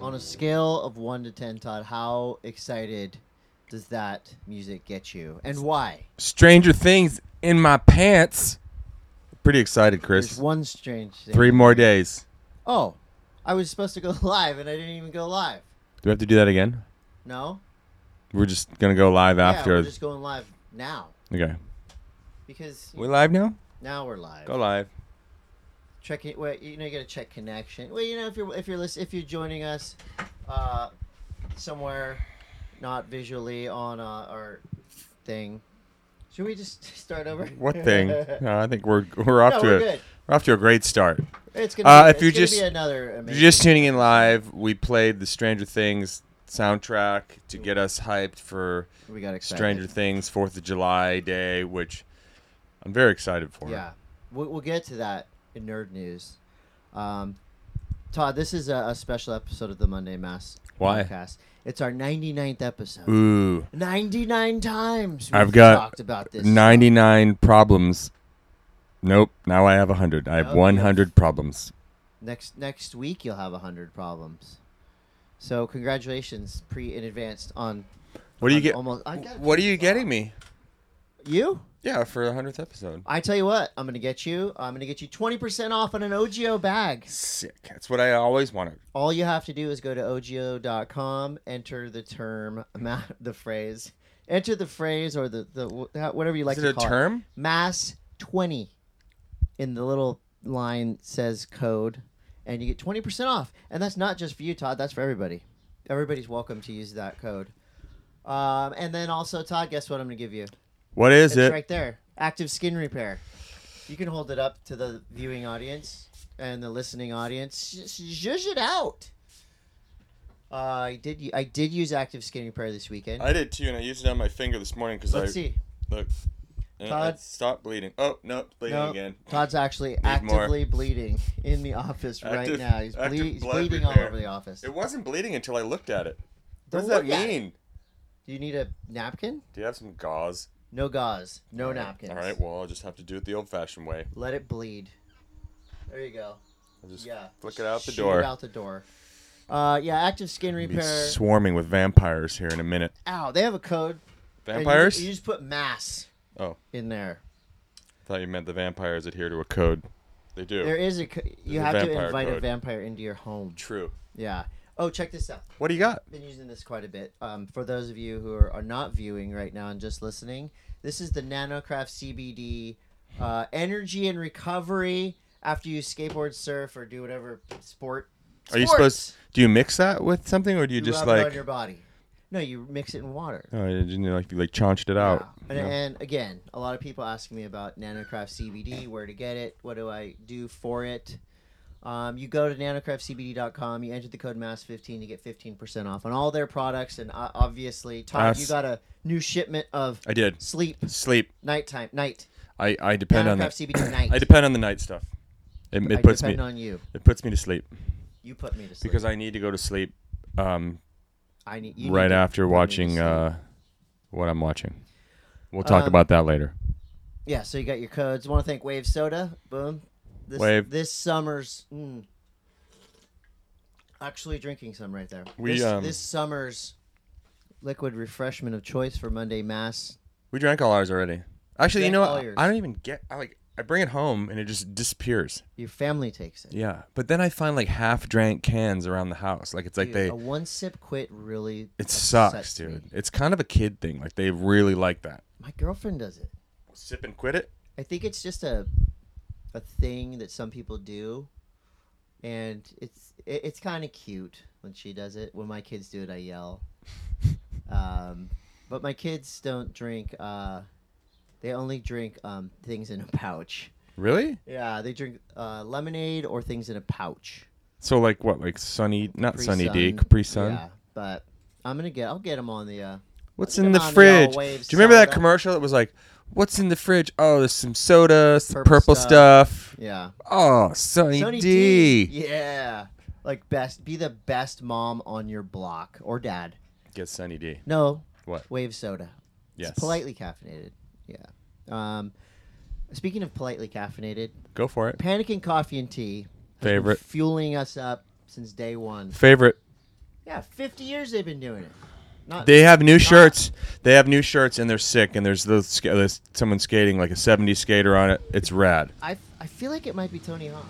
On a scale of 1 to 10, Todd, how excited does that music get you, and why? Stranger Things in my pants. Pretty excited, Chris. There's one strange thing. 3 more days. Oh, I was supposed to go live, and I didn't even go live. Do we have to do that again? No? We're just going to go live after. Yeah, we're just going live now. Okay. Because We live now? now we're live. Go live. Check it. Wait, you got to check connection. Well, if you're joining us somewhere not visually on our thing, should we just start over? What thing? No, I think we're off good. we're off to a great start. It's gonna be, be another If amazing. you're just tuning in live, we played the Stranger Things soundtrack to get us hyped for We got excited. Stranger Things 4th of July Day, which I'm very excited for. Yeah, we'll get to that in nerd news. Todd, this is a special episode of the Monday Mass Why? podcast. It's our 99th episode. Ooh. 99 times we've I've got talked about this. 99 problems. Nope. Now I have 100. I have Nope. 100 problems. Next week you'll have 100 problems. So congratulations, in advance on. What do you on get? Almost. What are you getting me? You? Yeah, for the 100th episode. I tell you what, I'm gonna get you 20% off on an OGO bag. Sick. That's what I always wanted. All you have to do is go to OGO.com, enter the term, enter the phrase or the whatever you like Is to it a call term? it. Mass 20. In the little line says code, and you get 20% off. And that's not just for you, Todd. That's for everybody. Everybody's welcome to use that code. And then also, Todd, guess what I'm gonna give you? What is It's it? right there. Active Skin Repair. You can hold it up to the viewing audience and the listening audience. Zhuzh it out. I did use Active Skin Repair this weekend. I did too, and I used it on my finger this morning because Let's see. Look. And Todd? it stopped bleeding. Oh, no, it's bleeding No, again. Todd's actually more. actively bleeding in the office right Active- now. He's active blood bleeding all repair. over the office. It wasn't bleeding until I looked at it. What Don't does that look at it. mean? Do you need a napkin? Do you have some gauze? No gauze. No All right. napkins. All right, well, I'll just have to do it the old-fashioned way. Let it bleed. There you go. I'll just Yeah. flick it out the Shoot door. it out the door. Yeah, Active Skin Be Repair. swarming with vampires here in a minute. Ow, they have a code. and Vampires? You just put mass Oh. in there. Thought you meant the vampires adhere to a code. They do. There is you There's a have to vampire invite a code. vampire into your home. True. Yeah. Oh, check this out. What do you got? Been using this quite a bit. For those of you who are not viewing right now and just listening, this is the Nanocraft CBD energy and recovery after you skateboard, surf, or do whatever sport. Are you Sports! supposed? Do you mix that with something, or do you just rub it on like? your body? No, you mix it in water. Oh, you didn't like chaunched it out. Yeah. No. And again, a lot of people asking me about Nanocraft CBD, where to get it, what do I do for it. You go to nanocraftcbd.com, you enter the code MASS15 to get 15% off on all their products. And obviously, Todd, you got a new shipment of I did. sleep, Sleep. night. I depend on that. Nanocraft CBD night. I depend on the night stuff. It I puts me. depend on you. It puts me to sleep You put me to sleep. because I need to go to sleep. I need you Right need to after put me to watching sleep. what I'm watching. We'll talk about that later. Yeah, so you got your codes. Want to thank Wave Soda. Boom. Wave. This summer's. Actually drinking some right there. We, this summer's liquid refreshment of choice for Monday Mass. We drank all ours already. Actually, you Drank know all what? yours. I don't even get. I bring it home and it just disappears. Your family takes it. Yeah, but then I find like half drank cans around the house. Like it's like Dude, a one sip quit really. It sucks, upsets me. dude. It's kind of a kid thing. Like they really like that. My girlfriend does it. Sip and quit it. I think it's just a thing that some people do, and it's kind of cute when she does it. When my kids do it, I yell. But my kids don't drink. They only drink things in a pouch. Really? Yeah, they drink lemonade or things in a pouch. So like what? Like Sunny, not Capri Sunny D, Sun. Capri Sun. Yeah, but I'll get them on the. What's I'll in get the 'em on fridge? old Do Wave you remember that soda. commercial that was like, "What's in the fridge? Oh, there's some soda, some Purple purple stuff. Yeah. Oh, Sunny, Sunny D. Yeah. Like be the best mom on your block or dad. Get Sunny D. No. What? Wave soda. Yes. It's politely caffeinated. Yeah. Speaking of politely caffeinated, Go for it. Panicking Coffee and Tea has been Favorite. fueling us up since day one. Favorite. Yeah, 50 years they've been doing it. They have new shirts. They have new shirts, and they're sick. And there's someone skating like a 70s skater on it. It's rad. I feel like it might be Tony Hawk.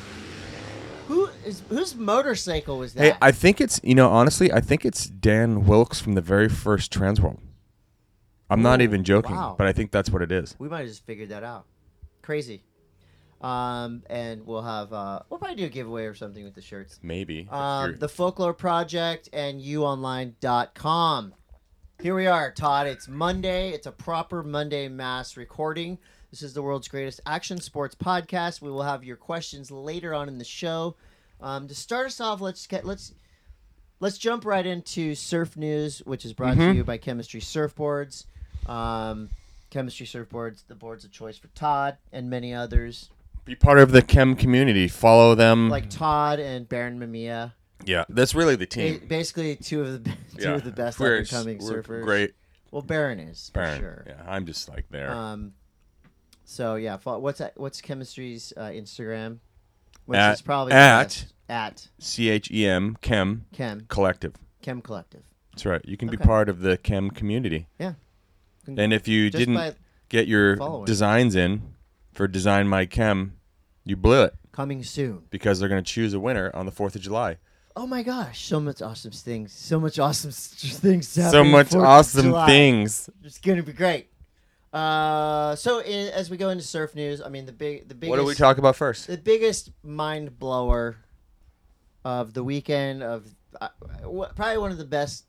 Whose motorcycle was that? Hey, I think it's honestly, I think it's Dan Wilkes from the very first Transworld. I'm not even joking, wow. but I think that's what it is. We might have just figured that out. Crazy. And we'll have we'll probably do a giveaway or something with the shirts. Maybe. The Folklore Project and youonline.com. Here we are, Todd. It's Monday. It's a proper Monday mass recording. This is the world's greatest action sports podcast. We will have your questions later on in the show. To start us off, let's jump right into surf news, which is brought to you by Chemistry Surfboards. Chemistry Surfboards, the boards of choice for Todd and many others. Be part of the Chem community. Follow them. Like Todd and Baron Mamiya. Yeah, that's really the team. Basically, two of the best up-and-coming surfers. Great. Well, Baron is, for sure. Yeah, I'm just like there. So, yeah, what's Chemistry's Instagram? Which at is probably at CHEM Chem Collective. Chem Collective. That's right. You can be part of the Chem community. Yeah. And if you didn't get your designs in for Design My Chem, you blew it. Coming soon. Because they're going to choose a winner on the 4th of July. Oh my gosh, so much awesome things. So much awesome things. So much awesome things. It's going to be great. As we go into surf news, I mean the biggest. What do we talk about first? The biggest mind blower of the weekend probably one of the best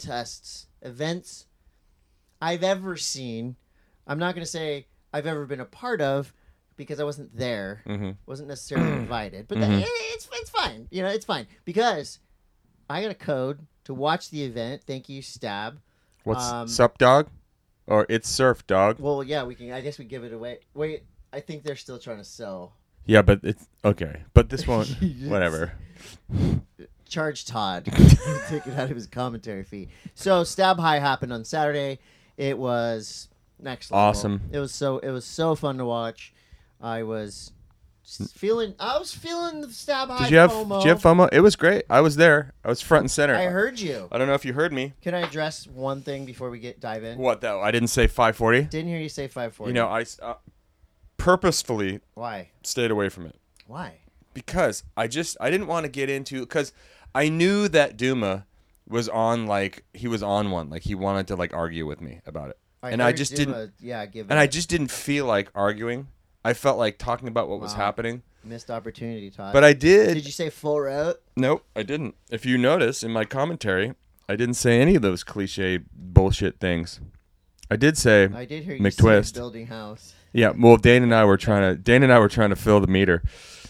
events I've ever seen. I'm not going to say I've ever been a part of because I wasn't there. Wasn't necessarily invited, but it's fine. It's fine because I got a code to watch the event. Thank you, Stab. What's Sup Dog? Or It's Surf Dog? Well, yeah, I guess we give it away. Wait, I think they're still trying to sell. Yeah, but it's okay. But this won't. Whatever. Charge Todd. Take it out of his commentary fee. So Stab High happened on Saturday. It was next level. Awesome. It was so fun to watch. I was feeling the Stab High FOMO. Did you have FOMO? It was great. I was there. I was front and center. I heard you. I don't know if you heard me. Can I address one thing before we dive in? What though? I didn't say 540. Didn't hear you say 540. I purposefully stayed away from it. Why? Because I didn't want to get into because I knew that Duma was on he was on one he wanted to argue with me about it. I just didn't feel like arguing. I felt like talking about what was happening. Missed opportunity, Todd. But I did. Did you say full route? Nope, I didn't. If you notice in my commentary, I didn't say any of those cliche bullshit things. I did say I did hear you McTwist. Say building house. Yeah, well, Dane and I were trying to fill the meter.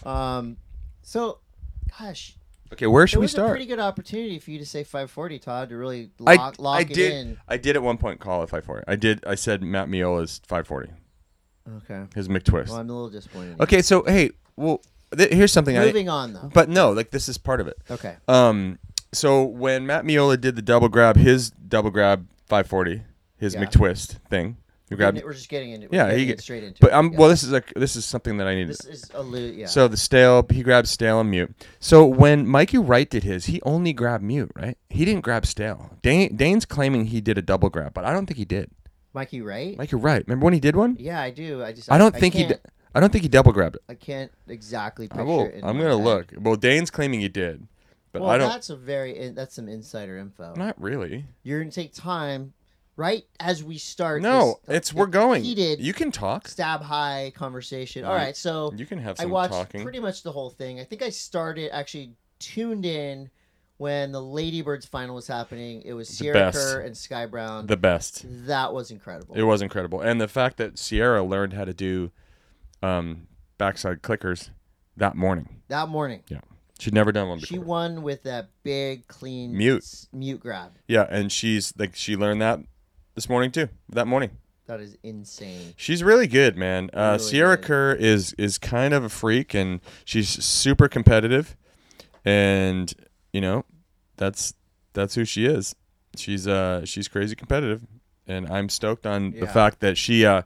So, gosh. Okay, where should we It start? was a pretty good opportunity for you to say 540, Todd, to really lock it in. I did at one point call it 540. I said Matt Miola's 540. Okay. His McTwist. Well, I'm a little disappointed. Okay, so hey, well, here's something. Moving on though. But no, this is part of it. Okay. So when Matt Miola did his double grab 540, his McTwist thing. We're just getting into it. Yeah, he gets straight into it. But well, this is something that I need. This is yeah. So he grabbed stale and mute. So when Mikey Wright did his, he only grabbed mute, right? He didn't grab stale. Dane's claiming he did a double grab, but I don't think he did. Mikey Wright? Mikey Wright. Remember when he did one? Yeah, I do. I don't think he double grabbed it. I can't exactly picture it. I'm gonna look. Well, Dane's claiming he did, but I don't. That's some insider info. Not really. You're gonna take time. Right as we start. No, we're going. Heated. You can talk. Stab High conversation. All right, so you can have some I watched talking. Pretty much the whole thing. I think I tuned in when the Ladybirds final was happening. It was Sierra Kerr and Sky Brown. The best. That was incredible. It was incredible, and the fact that Sierra learned how to do backside clickers that morning. Yeah. She'd never done one before. She won with that big, clean mute grab. Yeah, and she learned that this morning too. That morning. That is insane. She's really good, man. Really Sierra good. Kerr is kind of a freak, and she's super competitive, and that's who she is. She's crazy competitive, and I'm stoked on the fact that she that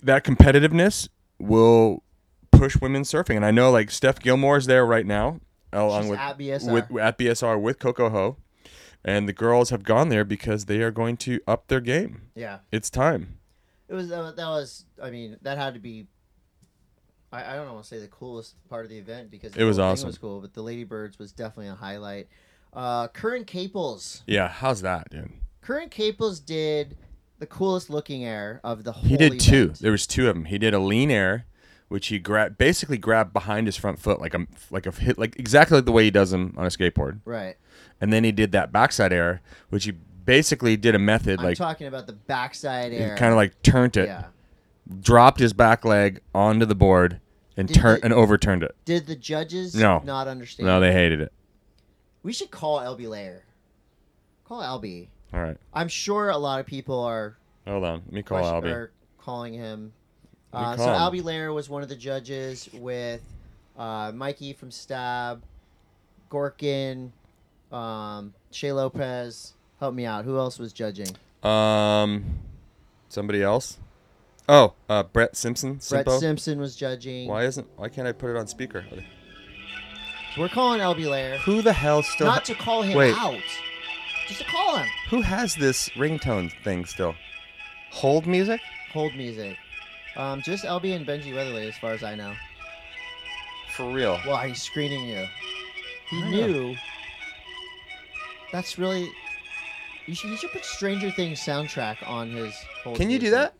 competitiveness will push women surfing. And I know Steph Gilmore's there right now, along with at BSR. at BSR with Coco Ho, and the girls have gone there because they are going to up their game. Yeah, it's time. It was that was. I mean, that had to be. I don't want to say the coolest part of the event because it was whole awesome. Thing was cool, but the Ladybirds was definitely a highlight. Curran Caples. Yeah, how's that, dude? Curran Caples did the coolest looking air of the whole. He did event. two. There was two of them. He did a lean air, which he basically grabbed behind his front foot like a hit, like exactly like the way he does them on a skateboard. Right. And then he did that backside air, which he basically did a method I'm like talking about the backside air. He kind of like turned it. Yeah. Dropped his back leg onto the board and and overturned it. Did the judges not understand? No, they hated it. We should call LB Layer. Call LB. All right. I'm sure a lot of people are. Hold on, let me call Albie. Are calling him. So Albie Layer was one of the judges with Mikey from Stab, Gorkin, Shea Lopez. Help me out. Who else was judging? Somebody else. Oh, Brett Simpson. Brett Simpson was judging. Why can't I put it on speaker? We're calling LB Layer. Who the hell still? Not to call him out. Just to call him. Who has this ringtone thing still? Hold music? Hold music. Just LB and Benji Weatherly, as far as I know. For real? Why he's screening you? He knew. That's really. He should put Stranger Things soundtrack on his. Can you do that?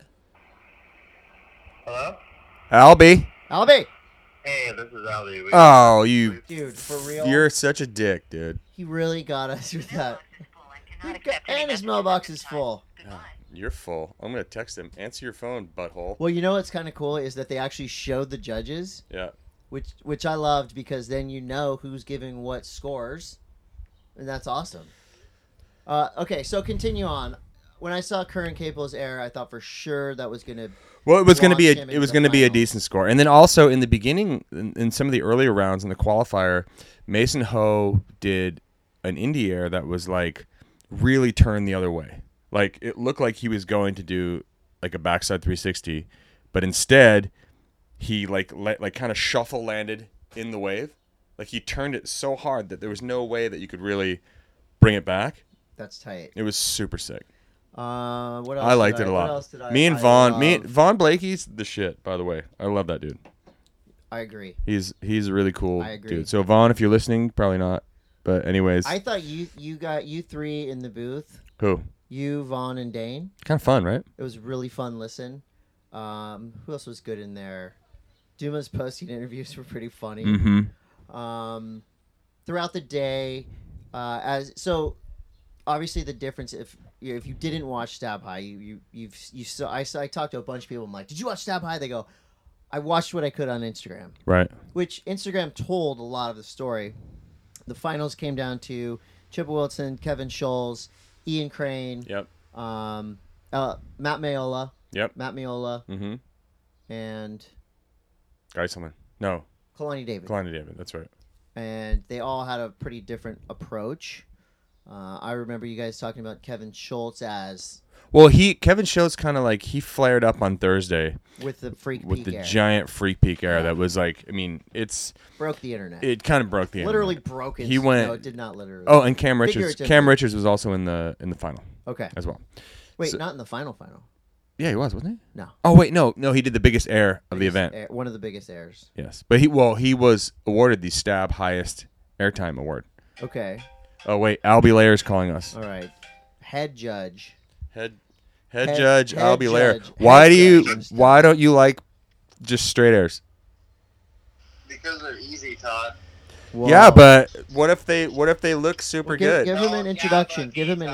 Hello? Albie. Hey, this is Albie. Oh, you. Dude, for real? You're such a dick, dude. He really got us with that. And his mailbox is full. Oh, you're full. I'm going to text him. Answer your phone, butthole. Well, you know what's kind of cool is that they actually showed the judges. Yeah. Which I loved because then you know who's giving what scores. And that's awesome. Okay, so continue on. When I saw Curran Caples air, I thought for sure that was going to. Well, it was going to be a decent score, and then also in the beginning, in some of the earlier rounds in the qualifier, Mason Ho did an indie air that was like really turned the other way. Like it looked like he was going to do like a backside 360, but instead he like kind of shuffle landed in the wave. Like he turned it so hard that there was no way that you could really bring it back. That's tight. It was super sick. What else I liked it a lot. Me and Vaughn Blakey's the shit, by the way. I love that dude. I agree. He's a really cool dude. So Vaughn, if you're listening, probably not. But anyways. I thought you got you three in the booth. Who? You, Vaughn, and Dane. Kind of fun, right? It was really fun listen. Who else was good in there? Duma's posting interviews were pretty funny. Mm-hmm. Throughout the day, obviously the difference if you didn't watch Stab High, you saw. I talked to a bunch of people. I'm like, did you watch Stab High? They go, I watched what I could on Instagram. Right. Which Instagram told a lot of the story. The finals came down to Chip Wilson, Kevin Scholes, Ian Crane. Yep. Matt Maiola. Yep. Matt Maiola. Mm-hmm. And. Geiselman. No. Kalani David. That's right. And they all had a pretty different approach. I remember you guys talking about Kevin Schultz as. Well, Kevin Schultz kind of like he flared up on Thursday with the giant freak peak air that was like, I mean, it's broke the internet. It kind of broke the literally internet. Broke it. He went. No, it did not literally. Oh, and Cam Richards was also in the final. Okay. As well. Wait, not in the final. Yeah, he was, wasn't he? No. Oh wait, no, he did the biggest air of the event. One of the biggest airs. Yes, but he was awarded the Stab highest airtime award. Okay. Oh wait, Albie Layer's calling us. All right, head judge. Head judge Albie Layer. Why don't you like just straight airs? Because they're easy, Todd. Whoa. Yeah, but what if they look super good? Give him an introduction.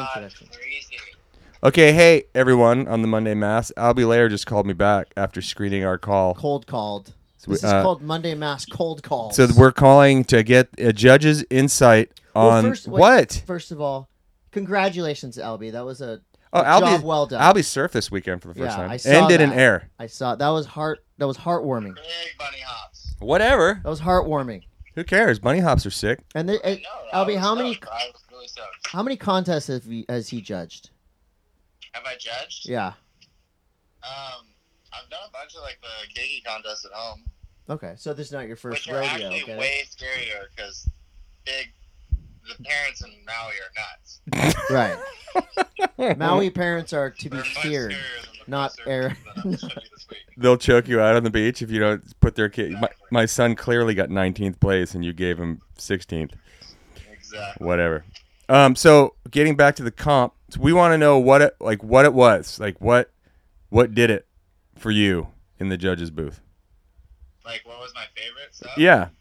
Okay, hey everyone on the Monday Mass. Albie Layer just called me back after screening our call. Cold called. This is called Monday Mass Cold Calls. So we're calling to get a judge's insight on what? First of all, congratulations, Albie. That was a job well done. Albie surfed this weekend for the first time. I saw and did that. An air. I saw that was heartwarming. Big bunny hops. Whatever. That was heartwarming. Who cares? Bunny hops are sick. And Albie, how many contests has he judged? Have I judged? Yeah. I've done a bunch of like the keiki contests at home. Okay, so this is not your first rodeo. Which are actually way scarier because the parents in Maui are nuts. Right. Maui parents are to be They're much feared, scarier than the not first air. surfers that I'm showing you this week. They'll choke you out on the beach if you don't put their kid. Exactly. My son clearly got 19th place, and you gave him 16th. Exactly. Whatever. So getting back to the comp, so we want to know what it was. Like what did it for you in the judges' booth? Like, what was my favorite stuff? Yeah.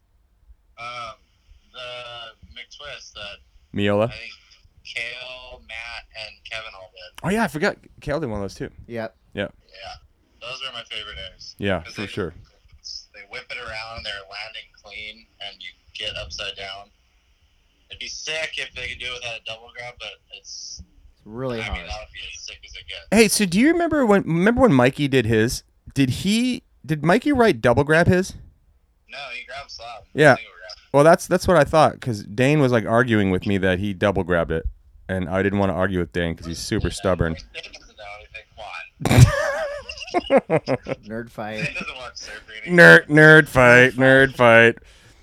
The McTwist that Miola. I think Kale, Matt, and Kevin all did. Oh yeah, I forgot. Kale did one of those too. Yep. Yeah. Yeah, those are my favorite airs. Yeah, 'Cause for they, sure. They whip it around, they're landing clean, and you get upside down. It'd be sick if they could do it without a double grab, but it's Really I hard. mean, that would be as sick as it gets. Hey, so do you remember when Mikey did his? Did Mikey Wright double grab his? No, he grabbed slab. Yeah. Single grab. Well, that's what I thought, because Dane was like arguing with me that he double grabbed it, and I didn't want to argue with Dane because he's super stubborn. Nerd fight. Dane doesn't watch surfing anymore. Nerd fight.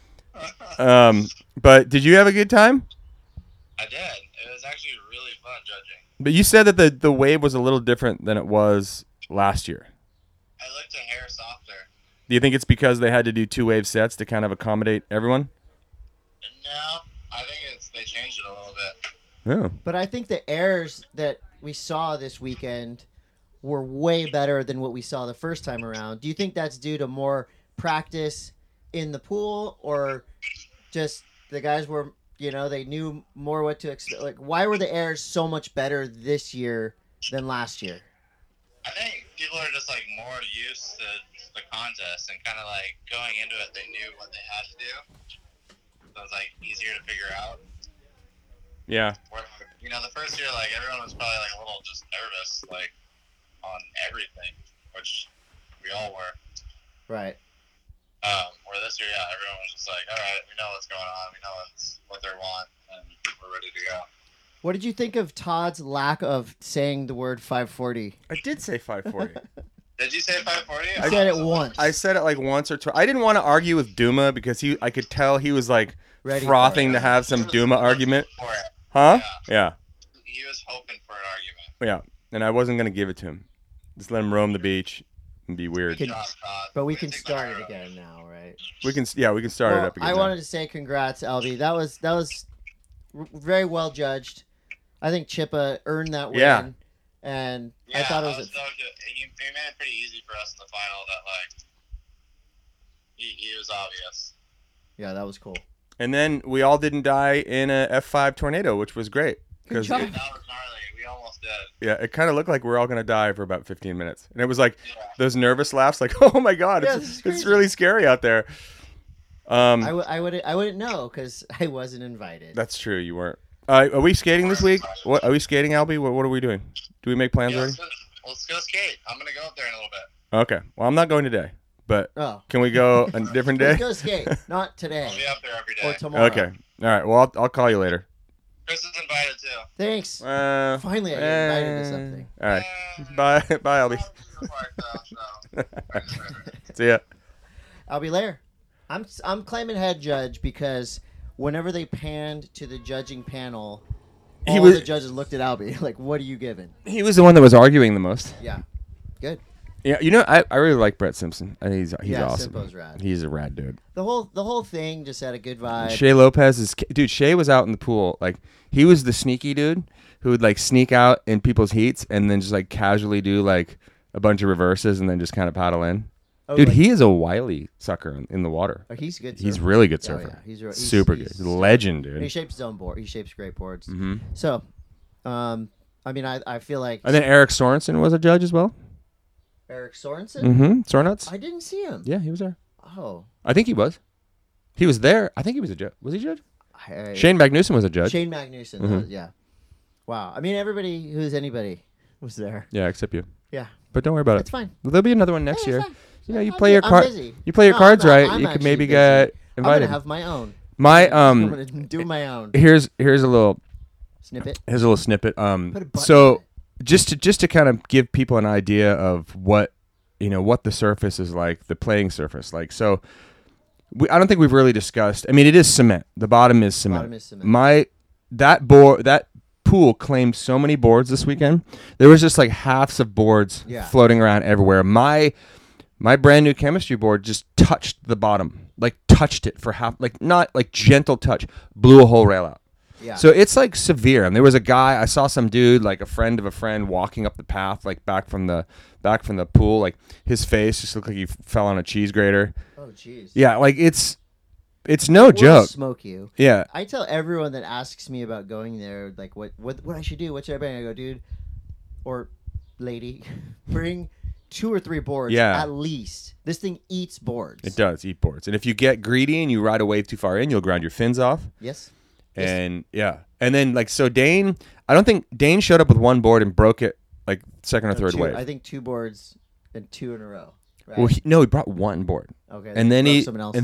But did you have a good time? I did. It was actually really fun judging. But you said that the wave was a little different than it was last year. I looked a hair softer. Do you think it's because they had to do 2-wave sets to kind of accommodate everyone? No, I think they changed it a little bit. Yeah. But I think the airs that we saw this weekend were way better than what we saw the first time around. Do you think that's due to more practice in the pool, or just the guys were, they knew more what to expect? Like, why were the airs so much better this year than last year? I think people are just like more used to the contest and kind of like going into it, they knew what they had to do. So it was like easier to figure out. Yeah. Where, the first year, like everyone was probably like a little just nervous, like on everything, which we all were. Right. Where this year, yeah, everyone was just like, all right, we know what's going on, we know what they want, and we're ready to go. What did you think of Todd's lack of saying the word 540? I did say 540. Did you say 540? I said it once. I said it like once or twice. I didn't want to argue with Duma because I could tell he was like Ready frothing to have some Duma argument. For it. Huh? Yeah. He was hoping for an argument. Yeah. And I wasn't going to give it to him. Just let him roam the beach and be weird. Good job, Todd. But we Way can to take start the it high again now, right? We can start it up again. I now. wanted to say congrats, Albie. That was very well judged. I think Chippa earned that win. Yeah. And Yeah, I thought it was he made it pretty easy for us in the final that, like, he was obvious. Yeah, that was cool. And then we all didn't die in a F5 tornado, which was great. Good 'Cause job. That was gnarly. We almost did. Yeah, it kind of looked like we were all going to die for about 15 minutes. And it was like Yeah. those nervous laughs like, oh my God, Yeah, this is it's crazy. really scary out there. I wouldn't know because I wasn't invited. That's true, you weren't. Are we skating this week? What are we skating, Albie? What are we doing? Do we make plans Yeah, already? let's go skate. I'm going to go up there in a little bit. Okay. Well, I'm not going today, but Oh, can we go a different day? let's go skate. Not today I'll be up there every or day. tomorrow. Okay. All right. Well, I'll call you later. Chris is invited, too. Thanks. Uh, Finally, I get invited to something. All right. Bye. Bye, Albie. See ya. I'll be there. I'm claiming head judge because whenever they panned to the judging panel, He all was- the judges looked at Albie like, "What are you giving?" He was the one that was arguing the most. Yeah, good. Yeah, I really like Brett Simpson. I think he's Yeah, awesome. Simpo's rad. He's a rad dude. The whole thing just had a good vibe. Shea Lopez is dude. Shea was out in the pool, like he was the sneaky dude who would like sneak out in people's heats and then just like casually do like a bunch of reverses and then just kind of paddle in. Oh, Dude, like- he is a wily sucker in the water. Oh, he's good. He's surfer. really good Oh, surfer. yeah. He's Super good. He's a legend, And he dude. shapes his own board. He shapes great boards. Hmm. So, I mean, I feel like And then Eric Sorensen was a judge as well. Eric Sorensen. Mm-hmm. Sorenuts. I didn't see him. Yeah, he was there. Oh, I think he was. He was there. I think he was a judge. Was he a judge? I- Shane Magnuson was a judge. Shane Magnuson. Mhm. Yeah. Wow. I mean, everybody who's anybody was there. Yeah, except you. Yeah. But don't worry about It's it. fine. There'll be another one next Yeah, year. it's fine. You know, you I'm play your I'm card. busy. You play your No, cards I'm not- right. I'm You could actually maybe busy. get I'm invited. gonna have my own. My I'm gonna do my own here's a little snippet. snippet. Put a button So on it. just to kind of give people an idea of what the surface is like, the playing surface. Like, so I don't think we've really discussed. I mean, it is cement. The bottom is cement. That pool claimed so many boards this weekend. There was just like halves of boards floating around everywhere. My brand new chemistry board just touched the bottom, like touched it for half, like not like gentle touch, blew a whole rail out. Yeah. So it's like severe. And there was a guy, I saw some dude, like a friend of a friend, walking up the path, like back from the pool. Like his face just looked like he fell on a cheese grater. Oh, jeez. Yeah, like it's no joke. Smoke you. Yeah. I tell everyone that asks me about going there, like what I should do, what should I bring? I go, dude or lady, bring 2 or 3 boards at least. This thing eats boards. It does eat boards. And if you get greedy and you ride a wave too far in, you'll ground your fins off. Yes. And and then like so Dane, I don't think Dane showed up with one board and broke it like second or third wave. I think 2 boards and 2 in a row. Right? Well, he brought one board. Okay. And then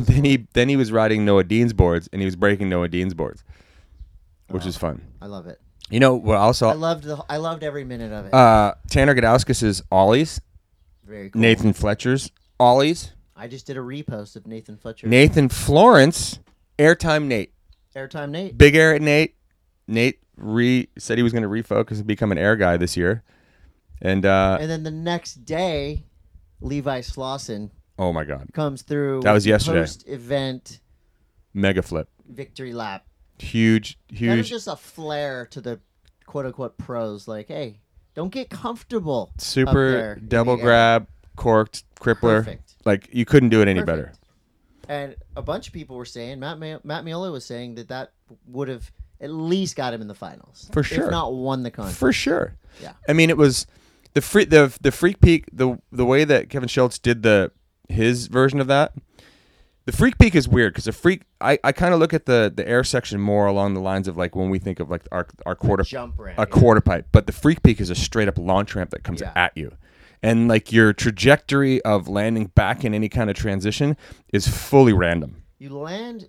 he was riding Noah Dean's boards and he was breaking Noah Dean's boards, which is fun. I love it. You know what? Also, I loved every minute of it. Tanner Gadowskis' ollies. Very cool. Nathan Fletcher's ollies. I just did a repost of Nathan Fletcher. Nathan Florence, Airtime Nate. Airtime Nate. Big Air at Nate. Nate said he was going to refocus and become an air guy this year. And then the next day, Levi Slauson. Oh my God. Comes through. That was yesterday. Post-event. Mega flip. Victory lap. Huge. Kind of just a flare to the quote-unquote pros. Like, hey, don't get comfortable. Super double grab, corked, crippler. Perfect. Like, you couldn't do it any better. And a bunch of people were saying, Matt Miola was saying that would have at least got him in the finals. For sure. If not won the contest. For sure. Yeah. I mean, it was the Freak Peak, the way that Kevin Schultz did his version of that. The Freak Peak is weird because I kind of look at the air section more along the lines of like when we think of like our quarter jump ramp, quarter pipe, but the Freak Peak is a straight up launch ramp that comes at you. And like your trajectory of landing back in any kind of transition is fully random. You land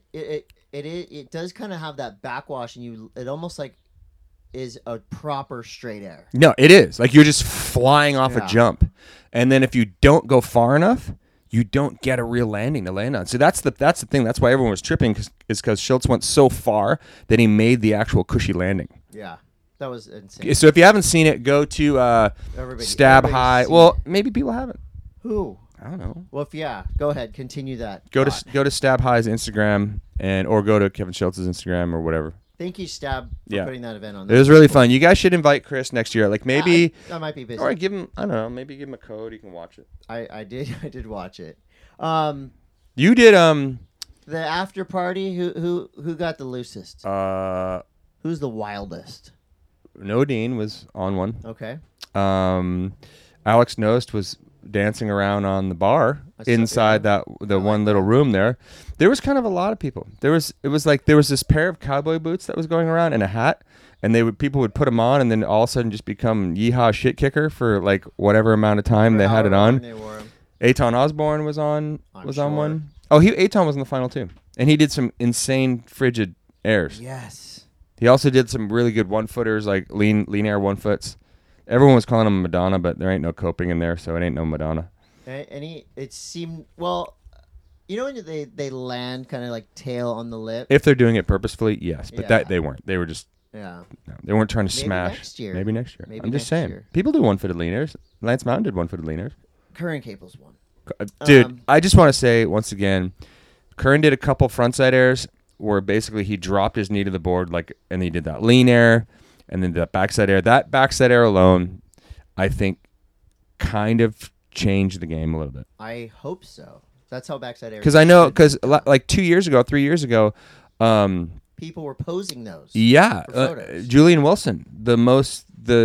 it does kind of have that backwash, and it almost like is a proper straight air. No, it is like you're just flying off a jump, and then if you don't go far enough, you don't get a real landing to land on. So that's the thing. That's why everyone was tripping, because Schultz went so far that he made the actual cushy landing. Yeah. That was insane. So if you haven't seen it, go to Stab High. Well, maybe people haven't. Who? I don't know. Well, go ahead. Continue that. Go to Stab High's Instagram or go to Kevin Schultz's Instagram or whatever. Thank you, Stab, for putting that event on there. It was really fun. You guys should invite Chris next year. Like maybe I might be busy. Or give him. I don't know. Maybe give him a code. He can watch it. I did watch it. You did the after party. Who got the loosest? Who's the wildest? Nodine was on one. Okay. Alex Nost was dancing around on the bar inside the one little room there. There was kind of a lot of people. There was this pair of cowboy boots that was going around and a hat, and people would put them on and then all of a sudden just become yeehaw shit kicker for like whatever amount of time they had it on. Aton Osborne was on one. Oh, Aton was in the final too, and he did some insane frigid airs. Yes. He also did some really good 1-footers, like lean air 1-foots. Everyone was calling him Madonna, but there ain't no coping in there, so it ain't no Madonna. And it seemed, well, you know when they land kind of like tail on the lip? If they're doing it purposefully, yes. But that they weren't. They were just, no, they weren't trying to smash. Maybe next year. I'm just saying. People do 1-footed lean airs. Lance Mountain did 1-footed lean airs. Curran Caples won. Dude, I just want to say once again, Curran did a couple frontside airs where basically he dropped his knee to the board, and he did that lean air, and then that backside air. That backside air alone, I think, kind of changed the game a little bit. I hope so. That's how backside air. Because I know, like 3 years ago, people were posing those. Yeah, Julian Wilson, the most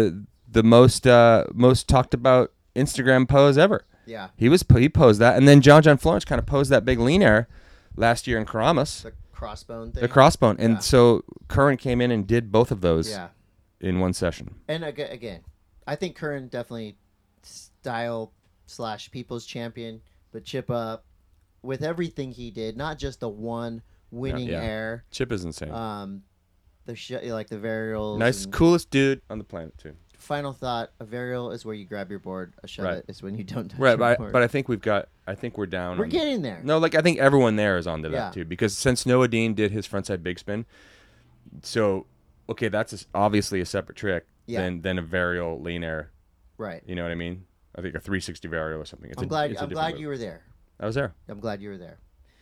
talked about Instagram pose ever. Yeah, he posed that, and then John Florence kind of posed that big lean air last year in Karamas. The crossbone. And so Curran came in and did both of those in one session. And again, I think Curran definitely style / people's champion, but Chip with everything he did, not just the one winning air. Chip is insane. The varials. Coolest dude on the planet too. final thought: a varial is where you grab your board. A shove it is when you don't touch your board. But I think we're down. We're getting there. No, like I think everyone there is onto that too, because since Noah Dean did his frontside big spin, so okay, that's obviously a separate trick than a varial lean air. Right. You know what I mean? I think a 360 varial or something. I'm glad you were there. I was there. I'm glad you were there.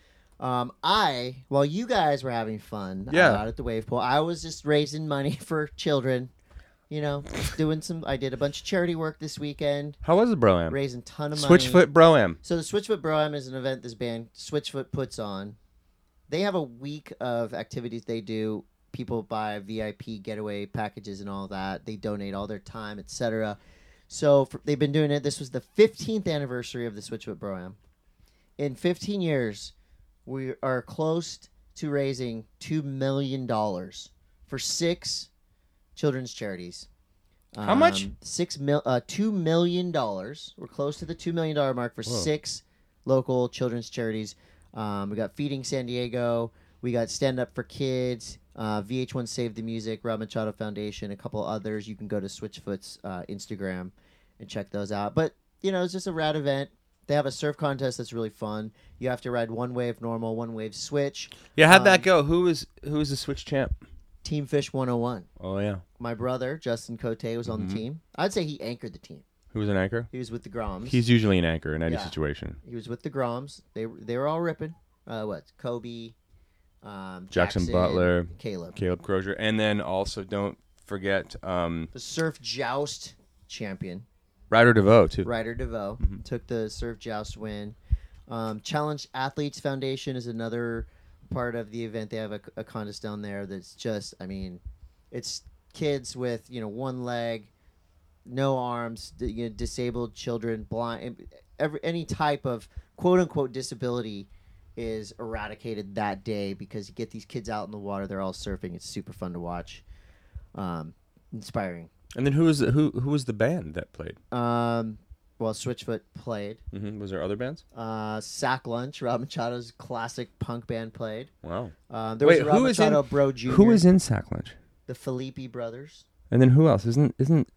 While you guys were having fun out at the wave pool, I was just raising money for children. You know, I did a bunch of charity work this weekend. How was the Bro-Am? Raising a ton of money. Switchfoot Bro-Am. So the Switchfoot Bro-Am is an event this band Switchfoot puts on. They have a week of activities they do. People buy VIP getaway packages and all that. They donate all their time, etc. So they've been doing it. This was the 15th anniversary of the Switchfoot Bro-Am. In 15 years, we are close to raising $2 million for 6 children's charities. How much? $2 million. We're close to the $2 million mark for 6 local children's charities. We got Feeding San Diego. We got Stand Up for Kids. VH1 Save the Music. Rob Machado Foundation. A couple others. You can go to Switchfoot's Instagram and check those out. But, it's just a rad event. They have a surf contest that's really fun. You have to ride one wave normal, one wave switch. Yeah, how'd that go? Who was the switch champ? Team Fish 101. Oh, yeah. My brother, Justin Cote, was on the team. I'd say he anchored the team. Who was an anchor? He was with the Groms. He's usually an anchor in any situation. He was with the Groms. They were all ripping. Kobe, Jackson Butler, Caleb Crozier. And then also don't forget... the Surf Joust champion. Ryder DeVoe, too. Ryder DeVoe took the Surf Joust win. Challenge Athletes Foundation is another part of the event. They have a contest down there that's just, it's kids with, one leg, no arms, disabled children, blind, any type of quote-unquote disability is eradicated that day because you get these kids out in the water. They're all surfing. It's super fun to watch. Inspiring. And then who was the band that played? Switchfoot played. Mm-hmm. Was there other bands? Sack Lunch, Rob Machado's classic punk band played. Wow. There was Rob Machado Bro Jr. Who was in Sack Lunch? The Filippi brothers. And then who else? Isn't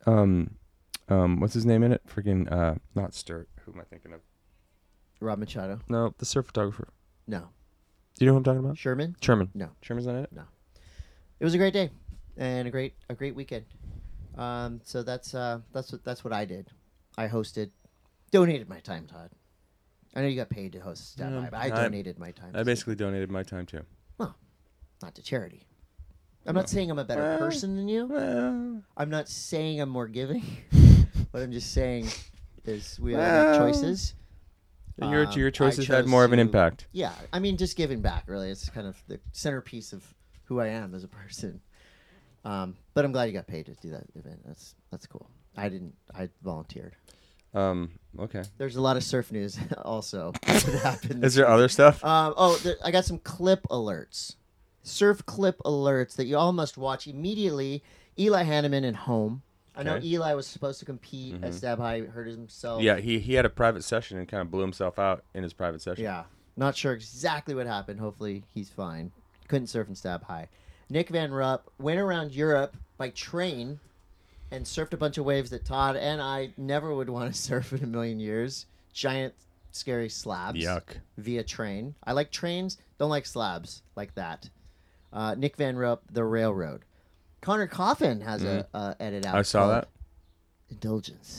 what's his name in it? Freaking not Sturt. Who am I thinking of? Rob Machado. No, the surf photographer. No. Do you know who I'm talking about? Sherman. No. Sherman's not in it? No. It was a great day and a great weekend. So that's what I did. I hosted, donated my time, Todd. I know you got paid to host Stab High, but I donated my time. I basically donated my time too. Well, not to charity. I'm not saying I'm a better person than you. I'm not saying I'm more giving. What I'm just saying is we all make choices. Your choices had more of an impact. Yeah, just giving back. Really, it's kind of the centerpiece of who I am as a person. But I'm glad you got paid to do that event. That's cool. I didn't. I volunteered. Okay. There's a lot of surf news also that happened. Is there other stuff? I got some clip alerts. Surf clip alerts that you all must watch immediately. Eli Hanneman and Home. I know Eli was supposed to compete at Stab High, hurt himself. Yeah, he had a private session and kind of blew himself out in his private session. Yeah. Not sure exactly what happened. Hopefully he's fine. Couldn't surf in Stab High. Nick Van Rupp went around Europe by train and surfed a bunch of waves that Todd and I never would want to surf in a million years. Giant, scary slabs. Yuck. Via train. I like trains, don't like slabs like that. Nick Van Rupp, The Railroad. Connor Coffin has a edit out. I saw that. Indulgence,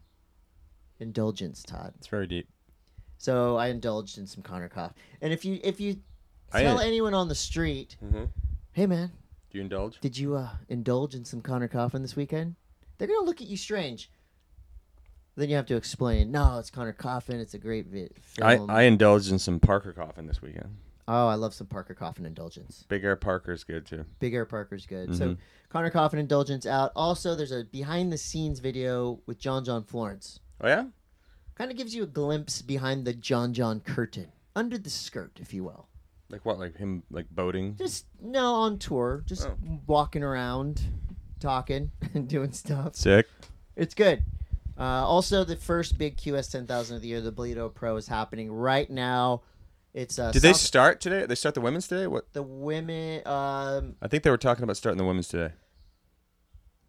Todd. It's very deep. So I indulged in some Connor Coffin. And if you tell anyone on the street, hey man, do you indulge? Did you indulge in some Connor Coffin this weekend? They're gonna look at you strange. Then you have to explain. No, it's Connor Coffin. It's a great film. I indulged in some Parker Coffin this weekend. Oh, I love some Parker Coffin indulgence. Big Air Parker's good too. Big Air Parker's good. So Connor Coffin indulgence out. Also, there's a behind the scenes video with John Florence. Oh yeah? Kind of gives you a glimpse behind the John curtain. Under the skirt, if you will. Like what? Like him boating? Just on tour. Just walking around, talking and doing stuff. Sick. It's good. Also, the first big QS 10,000 of the year, the Bolito Pro, is happening right now. It's Did they start today? They start the women's today? What? The women. I think they were talking about starting the women's today.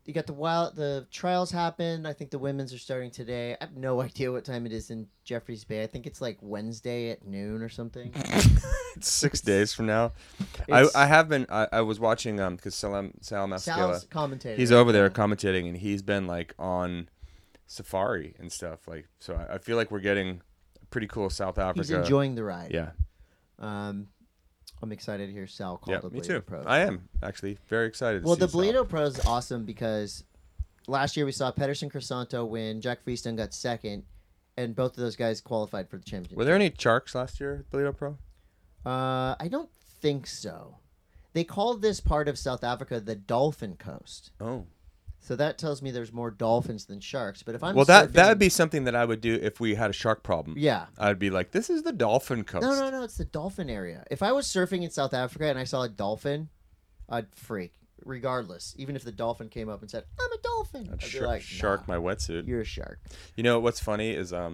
you got the trials happened. I think the women's are starting today. I have no idea what time it is in Jeffreys Bay. I think it's like Wednesday at noon or something. It's 6 days from now. I have been. I was watching because Sal Masekela, Sal's commentating. He's over there commentating, and he's been like on safari and stuff. Like, so I feel like we're getting pretty cool South Africa. He's enjoying the ride. Yeah. I'm excited to hear Sal call the Bledisloe me too. Pro. I am actually very excited. Well, the Bledisloe Pro is awesome because last year we saw Pedersen Crisanto win. Jack Freestone got second, and both of those guys qualified for the championship. Were there any sharks last year at Bledisloe Pro? I don't think so. They called this part of South Africa the Dolphin Coast. Oh. So that tells me there's more dolphins than sharks. But if I'm that would be something that I would do if we had a shark problem. Yeah. I'd be like, this is the dolphin coast. No, it's the dolphin area. If I was surfing in South Africa and I saw a dolphin, I'd freak. Regardless, even if the dolphin came up and said, "I'm a dolphin," I'd be like, "Shark my wetsuit." You're a shark. You know what's funny is I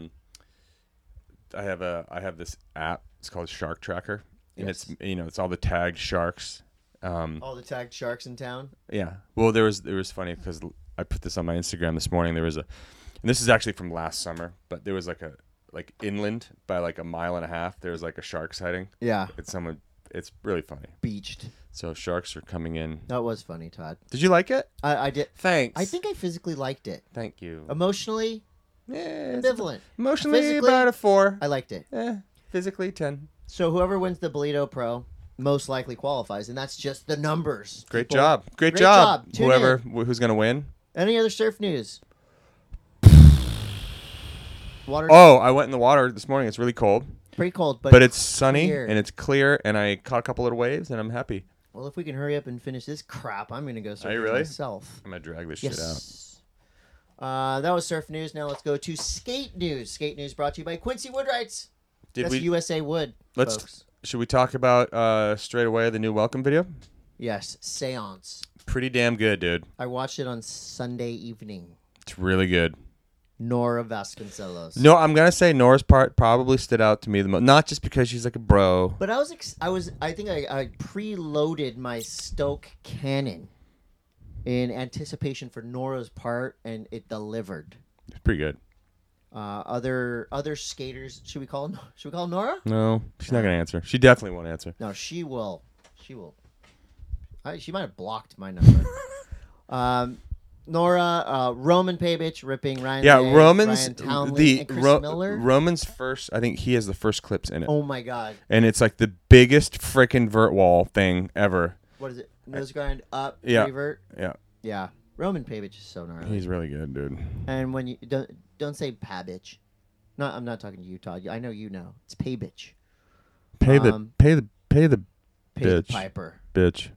have this app. It's called Shark Tracker, and it's it's all the tagged sharks. All the tagged sharks in town. Yeah. Well, there was funny because I put this on my Instagram this morning. There was and this is actually from last summer, but there was like inland by like a mile and a half. There was like a shark sighting. Yeah. It's really funny. Beached. So sharks are coming in. That was funny, Todd. Did you like it? I did. Thanks. I think I physically liked it. Thank you. Emotionally, ambivalent. Emotionally, physically, about a 4. I liked it. Physically, 10. So whoever wins the Bledisloe Pro most likely qualifies, and that's just the numbers. Great people. job. Great job. Whoever who's gonna win. Any other surf news? Water. Oh, I went in the water this morning. It's really cold. Pretty cold, but it's sunny clear. And it's clear, and I caught a couple of waves, and I'm happy. Well, if we can hurry up and finish this crap, I'm gonna go surf really? myself. I'm gonna drag this shit out. That was surf news. Now let's go to skate news. Skate news brought to you by Quincy Woodwrights. That's USA Wood. Folks. Should we talk about straight away the new Welcome video? Yes, Seance. Pretty damn good, dude. I watched it on Sunday evening. It's really good. Nora Vasconcelos. No, I'm gonna say Nora's part probably stood out to me the most. Not just because she's like a bro, but I think I preloaded my Stoke cannon in anticipation for Nora's part, and it delivered. It's pretty good. Other skaters. Should we call Nora? No, she's not gonna answer. She definitely won't answer. No, she will. She will. She might have blocked my number. Nora, Roman Pabic ripping Ryan. Day, Roman's Ryan Townley, and Chris Miller. Roman's first. I think he has the first clips in it. Oh my god! And it's like the biggest freaking vert wall thing ever. What is it? Nose grind up, revert. Yeah. Roman Pabic is so gnarly. He's really good, dude. And when you don't say Pabic. No, I'm not talking to you, Todd. I know you know. It's Pabic. Pay the bitch. Piper. Bitch.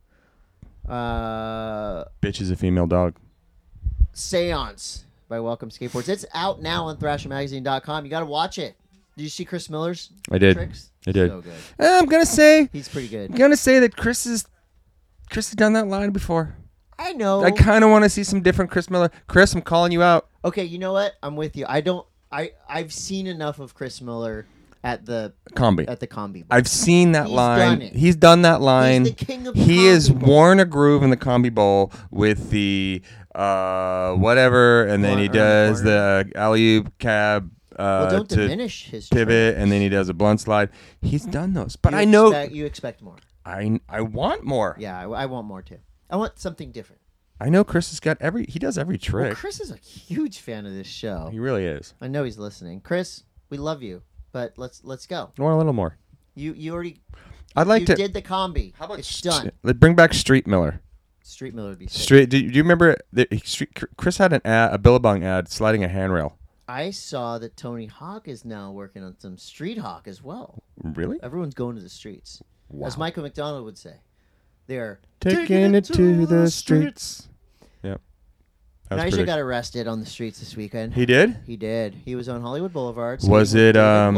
Bitch is a female dog. Seance by Welcome Skateboards. It's out now on ThrasherMagazine.com. You got to watch it. Did you see Chris Miller's tricks? I did. So good. I'm gonna say he's pretty good. I'm gonna say that Chris has done that line before. I know. I kind of want to see some different Chris Miller. Chris, I'm calling you out. Okay, you know what? I'm with you. I've seen enough of Chris Miller at the combi. I've seen that line. Done it. He's done that line. He's the king of the He combi has bowl. worn a groove in the combi bowl with the whatever, and then he does the alley-oop cab. Don't diminish his pivot, and then he does a blunt slide. He's done those, but I know you expect more. I want more. Yeah, I want more too. I want something different. I know Chris has got he does every trick. Well, Chris is a huge fan of this show. He really is. I know he's listening. Chris, we love you, but let's go. I want a little more. You already. I'd like to. You did the combi. How about it's done? Bring back Street Miller. Street Miller would be sick. Street. Do you remember Chris had a Billabong ad sliding a handrail? I saw that Tony Hawk is now working on some street hawk as well. Really? Everyone's going to the streets. Wow. As Michael McDonald would say. They're taking it to the streets. Yep. Nyjah got arrested on the streets this weekend. He did? He did. He was on Hollywood Boulevard. Was it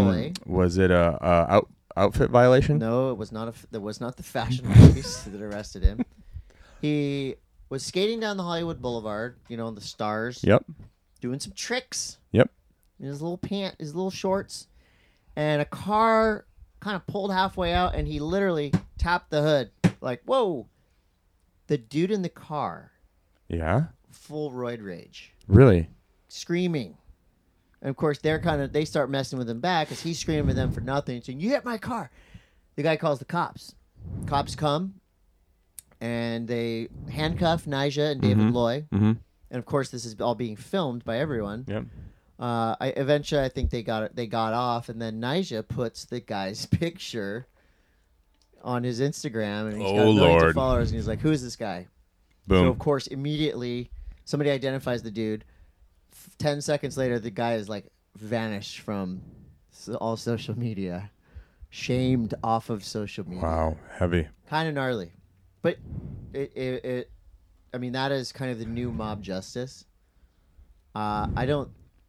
a outfit violation? No, it was not. That was not the fashion police that arrested him. He was skating down the Hollywood Boulevard, on the stars. Yep. Doing some tricks. Yep. In his little shorts, and a car kind of pulled halfway out, and he literally tapped the hood, like, "Whoa!" The dude in the car Yeah. Full roid rage. Really? Screaming. And of course, they start messing with him back because he's screaming at them for nothing, saying, "You hit my car." The guy calls the cops. Cops come, and they handcuff Nyjah and David Loy. Mm-hmm. And of course, this is all being filmed by everyone. Yep. Eventually, I think they got off, and then Nyjah puts the guy's picture on his Instagram, and he's got millions of followers, and he's like, "Who is this guy?" Boom. So of course, immediately somebody identifies the dude. 10 seconds later, the guy is like vanished from all social media, shamed off of social media. Wow, heavy. Kind of gnarly, but it I mean, that is kind of the new mob justice. I don't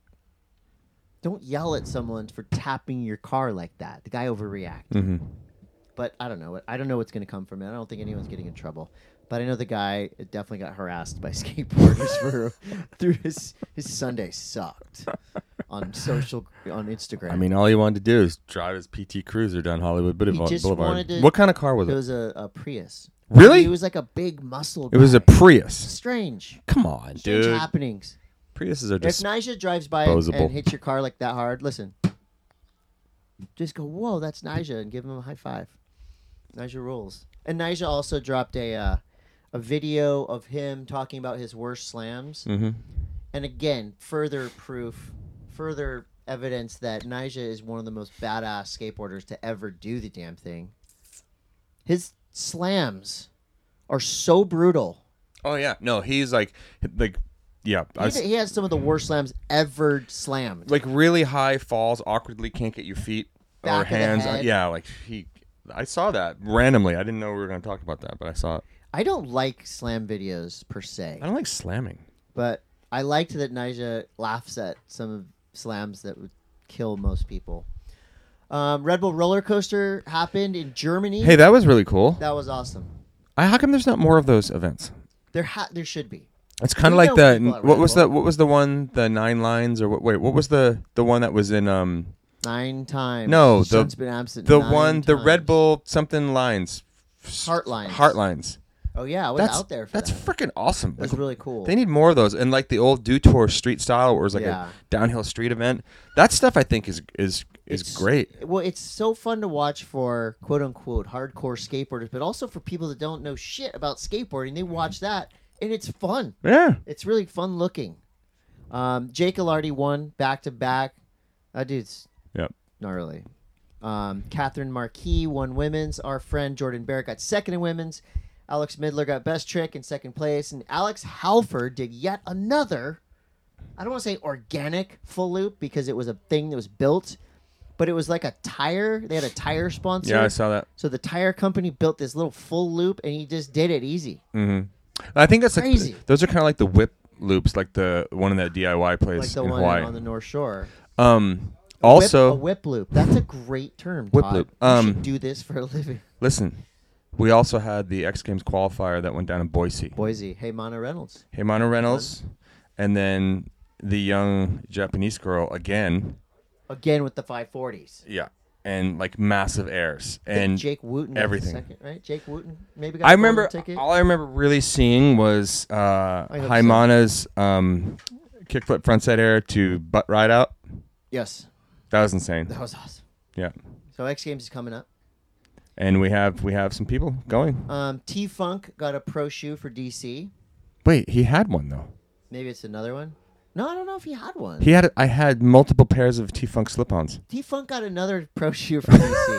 yell at someone for tapping your car like that. The guy overreacted. Mm-hmm. But I don't know. I don't know what's going to come from it. I don't think anyone's getting in trouble. But I know the guy definitely got harassed by skateboarders through his Sunday sucked on Instagram. I mean, all he wanted to do is drive his PT Cruiser down Hollywood Boulevard. He just wanted to, what kind of car was it? It was a Prius. Really? He was like a big muscle guy. It was a Prius. Strange. Come on, Strange dude. happenings. Priuses are just If Nyjah drives by and hits your car like that hard, listen. Just go, "Whoa, that's Nyjah," and give him a high five. Nyjah rules. And Nyjah also dropped a video of him talking about his worst slams. Mm-hmm. And again, further evidence that Nyjah is one of the most badass skateboarders to ever do the damn thing. His slams are so brutal. Oh yeah, no, he's like yeah. He has some of the worst slams ever slammed. Like really high falls, awkwardly can't get your feet Back or of the hands. head. Yeah, like I saw that randomly. I didn't know we were going to talk about that, but I saw it. I don't like slam videos per se. I don't like slamming. But I liked that Nyjah laughs at some of slams that would kill most people. Red Bull roller coaster happened in Germany. Hey, that was really cool. That was awesome. How come there's not more of those events? There should be. It's kind of like what was the one, the 9 lines or what was the one that was in 9 times. No, Son's been absent the 9 one times. the Red Bull something lines. Heart lines. Oh yeah, I was out there for that's that. freaking awesome. That's really cool. They need more of those, and like the old Do Tour street style, where it was like a downhill street event. That stuff I think is great. Well, it's so fun to watch for quote unquote hardcore skateboarders, but also for people that don't know shit about skateboarding. They watch that and it's fun. Yeah, it's really fun looking. Jake Ilardi won back to back. That dude's gnarly. Catherine Marquis won women's. Our friend Jordan Barrett got second in women's. Alex Midler got best trick in second place. And Alex Halford did yet another, I don't want to say organic full loop because it was a thing that was built, but it was like a tire. They had a tire sponsor. Yeah, I saw that. So the tire company built this little full loop and he just did it easy. Mm-hmm. I think that's crazy. Those are kind of like the whip loops, like the one in that DIY place like the in one Hawaii. on the North Shore. Also, a whip loop. That's a great term. Whip Todd. loop. You should do this for a living. Listen, we also had the X Games qualifier that went down in Boise. Hey, Mana Reynolds. And then the young Japanese girl again with the 540s. Yeah, and like massive airs and Jake Wooten everything. Second, right? Jake Wooten maybe got I remember ticket. All I remember really seeing was Haimana's kickflip frontside air to butt ride out. Yes, that was insane. That was awesome. Yeah. So X Games is coming up, and we have some people going. T-Funk got a pro shoe for DC. Wait, he had one though. Maybe it's another one. No, I don't know if he had one. I had multiple pairs of T-Funk slip-ons. T-Funk got another pro shoe for DC.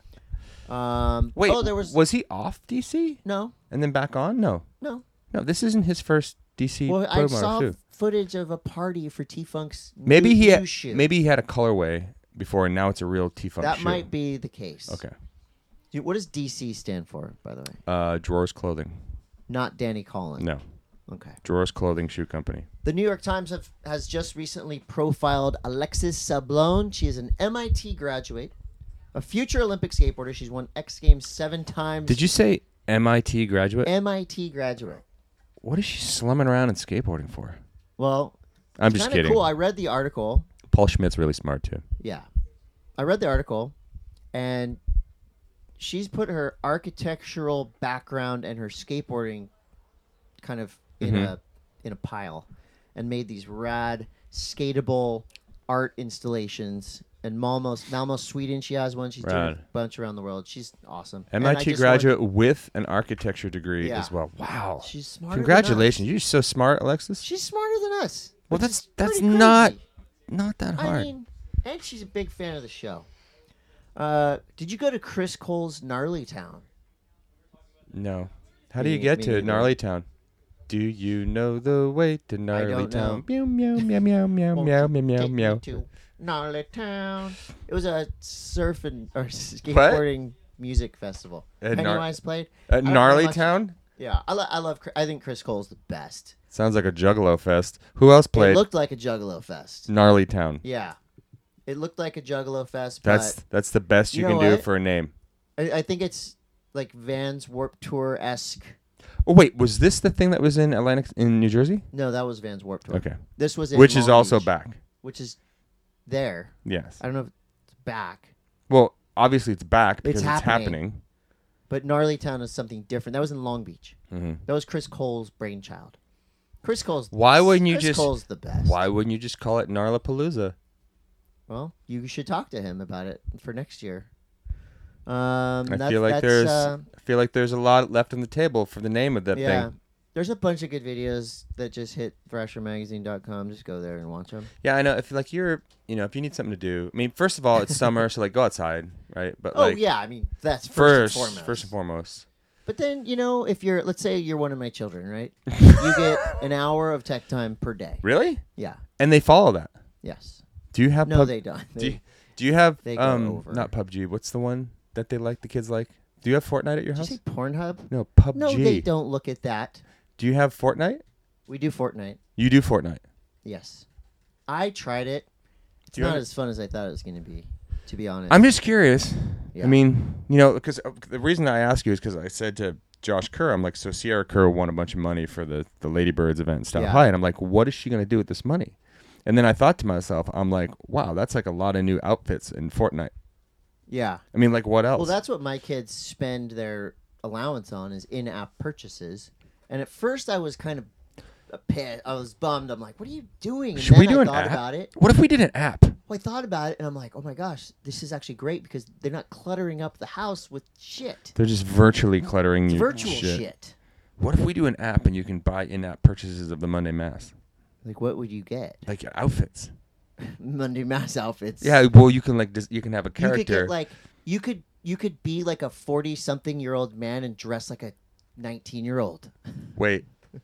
Wait, was he off DC? No. And then back on? No. This isn't his first DC. Well, I saw shoe. Footage of a party for T-Funk's maybe new shoe. Maybe he had a colorway before, and now it's a real T-Funk shoe. That might be the case. Okay. Dude, what does DC stand for, by the way? Drawers Clothing. Not Danny Collin. No. Okay. Drawers Clothing Shoe Company. The New York Times has just recently profiled Alexis Sablon. She is an MIT graduate, a future Olympic skateboarder. She's won X Games 7 times. Did you say MIT graduate? MIT graduate. What is she slumming around and skateboarding for? Well, I'm just kidding. Cool. I read the article. Paul Schmidt's really smart too. Yeah. I read the article, and she's put her architectural background and her skateboarding kind of in a pile, and made these rad skatable art installations. And Malmo, Sweden, she has one. She's doing a bunch around the world. She's awesome. MIT graduate with an architecture degree as well. Wow. She's smart. Congratulations. You're so smart, Alexis. She's smarter than us. Well, that's not that hard. I mean, and she's a big fan of the show. Did you go to Chris Cole's Gnarly Town? No. How do you get to Gnarly Town? Do you know the way to Gnarly Town? Meow, meow, meow, meow, meow, meow, meow, meow. Gnarly Town. It was a skateboarding music festival. Pennywise played at Gnarly Town. Yeah, I think Chris Cole's the best. Sounds like a Juggalo fest. Who else played? It looked like a Juggalo fest. Gnarly Town. Yeah, it looked like a Juggalo fest. That's the best you can do for a name. I think it's like Vans Warped Tour-esque. Oh wait, was this the thing that was in New Jersey? No, that was Vans Warped Tour. Okay, this was which is also back. Which is there. Yes. I don't know if it's back. Well, obviously it's back because it's happening. But Gnarly Town is something different. That was in Long Beach. Mm-hmm. That was Chris Cole's brainchild. Chris Cole's Cole's the best. Why wouldn't you just call it Gnarlapalooza? Well, you should talk to him about it for next year. I feel like there's a lot left on the table for the name of that thing. There's a bunch of good videos that just hit thrashermagazine.com. Just go there and watch them. Yeah, I know. If like if you need something to do. I mean, first of all, it's summer, so like go outside, right? But I mean that's first and foremost. But then if let's say you're one of my children, right? You get an hour of tech time per day. Really? Yeah. And they follow that. Yes. Do you have? No, they don't. Do you have? They go over. Not PUBG. What's the one that they like? The kids like. Do you have Fortnite at your house? Did you say Pornhub? No, PUBG. No, they don't look at that. Do you have Fortnite? We do Fortnite. You do Fortnite? Yes. I tried it. It's not as fun as I thought it was going to be, to be honest. I'm just curious. Yeah. I mean, because the reason I ask you is because I said to Josh Kerr, I'm like, so Sierra Kerr won a bunch of money for the Ladybirds event in Style High, and I'm like, what is she going to do with this money? And then I thought to myself, I'm like, wow, that's like a lot of new outfits in Fortnite. Yeah. I mean, like, what else? Well, that's what my kids spend their allowance on is in-app purchases. And at first, I was kind of pissed. I was bummed. I'm like, "What are you doing?" And Should then we do I an thought app? about it. What if we did an app? Well, I thought about it, and I'm like, "Oh my gosh, this is actually great because they're not cluttering up the house with shit. They're just virtually cluttering your virtual shit. What if we do an app and you can buy in-app purchases of the Monday Mass? Like, what would you get? Like outfits. Monday Mass outfits. Yeah. Well, you can you can have a character. You could get you could be like a 40-something-year-old man and dress like a 19-year-old. Wait.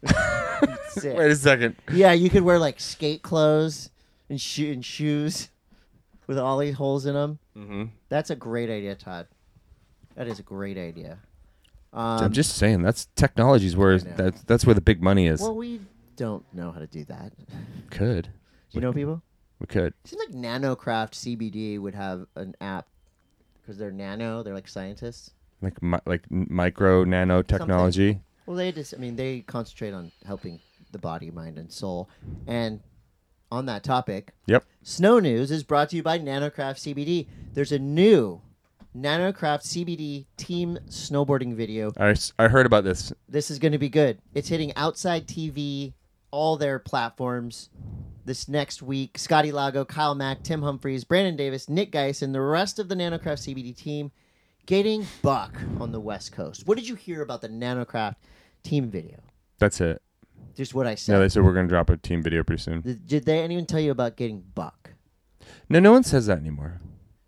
Wait a second. Yeah, you could wear like skate clothes and shoes with ollie holes in them. Mm-hmm. That's a great idea, Todd. That is a great idea. I'm just saying that's technology's where that's where the big money is. Well, we don't know how to do that. Could. Do you know people? We could. It seems like NanoCraft CBD would have an app because they're nano. They're like scientists. Like micro nano technology. Something. Well, they concentrate on helping the body, mind, and soul. And on that topic, Snow News is brought to you by NanoCraft CBD. There's a new NanoCraft CBD team snowboarding video. I heard about this. This is going to be good. It's hitting Outside TV, all their platforms this next week. Scotty Lago, Kyle Mack, Tim Humphries, Brandon Davis, Nick Geis, and the rest of the NanoCraft CBD team getting buck on the West Coast. What did you hear about the NanoCraft team video? That's it. Just what I said. Yeah, they said we're going to drop a team video pretty soon. Did they anyone tell you about getting buck? No one says that anymore.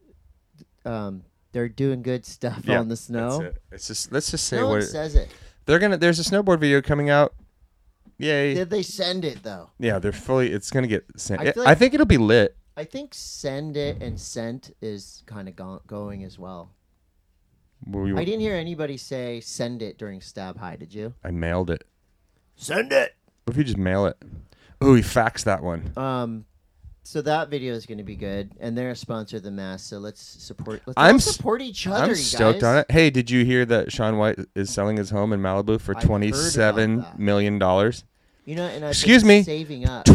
They're doing good stuff on the snow. That's it. It's just let's just say no one says it. There's a snowboard video coming out. Yay. Did they send it though? Yeah, it's going to get sent. I think it'll be lit. I think send it and sent is kind of going as well. I didn't hear anybody say send it during Stab High, did you? I mailed it. Send it. What if you just mail it? Oh, he faxed that one. So that video is going to be good, and they're a sponsor of the Mass, so let's support each other, I'm you stoked guys. on it. Hey, did you hear that Shaun White is selling his home in Malibu for $27 million? And Excuse me, saving up.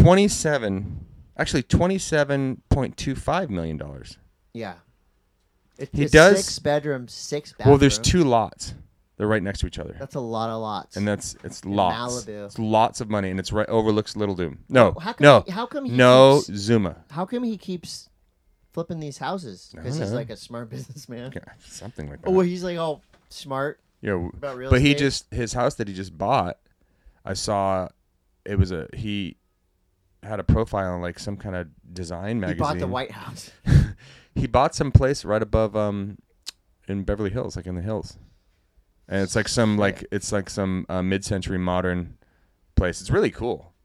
$27.25 million. Yeah. He does 6 bedrooms, 6 bathrooms. Well, there's 2 lots. They're right next to each other. That's a lot of lots. And it's lots. Malibu. It's lots of money, and it's right overlooks Little Doom. No, how come he keeps, Zuma. How come he keeps flipping these houses? Because he's like a smart businessman. Yeah, something like that. Oh, well, he's like all smart. Yeah, about real but estate. his house that he just bought. I saw, it was he had a profile on like some kind of design magazine. He bought the White House. He bought some place right above in Beverly Hills, like in the hills. And it's like some mid-century modern place. It's really cool.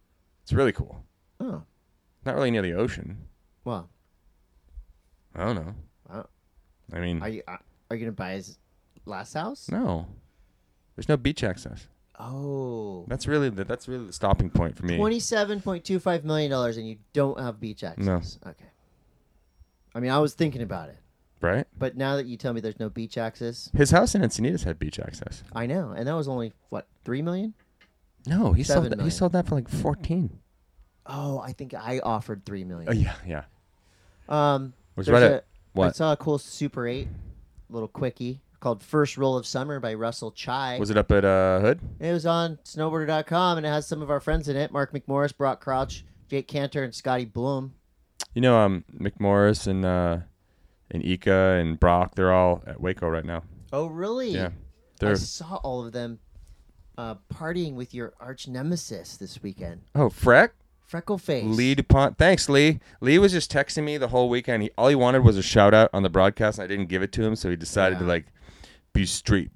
Oh. Not really near the ocean. Well, I don't know. I mean, are you gonna buy his last house? No. There's no beach access. Oh. That's really the stopping point for me. $27.25 million, and you don't have beach access. No. Okay. I mean, I was thinking about it. Right? But now that you tell me there's no beach access. His house in Encinitas had beach access. I know. And that was only, what, $3 million? No, he sold that for like 14. Oh, I think I offered $3 million. Oh, yeah. Was right what? I saw a cool Super 8 little quickie called First Roll of Summer by Russell Chai. Was it up at Hood? It was on snowboarder.com, and it has some of our friends in it. Mark McMorris, Brock Crouch, Jake Cantor, and Scotty Bloom. You know, McMorris and Ika and Brock, they're all at Waco right now. Oh, really? Yeah. I saw all of them partying with your arch nemesis this weekend. Oh, Freckleface. Lee DuPont. Thanks, Lee. Lee was just texting me the whole weekend. All he wanted was a shout out on the broadcast, and I didn't give it to him, so he decided to be street.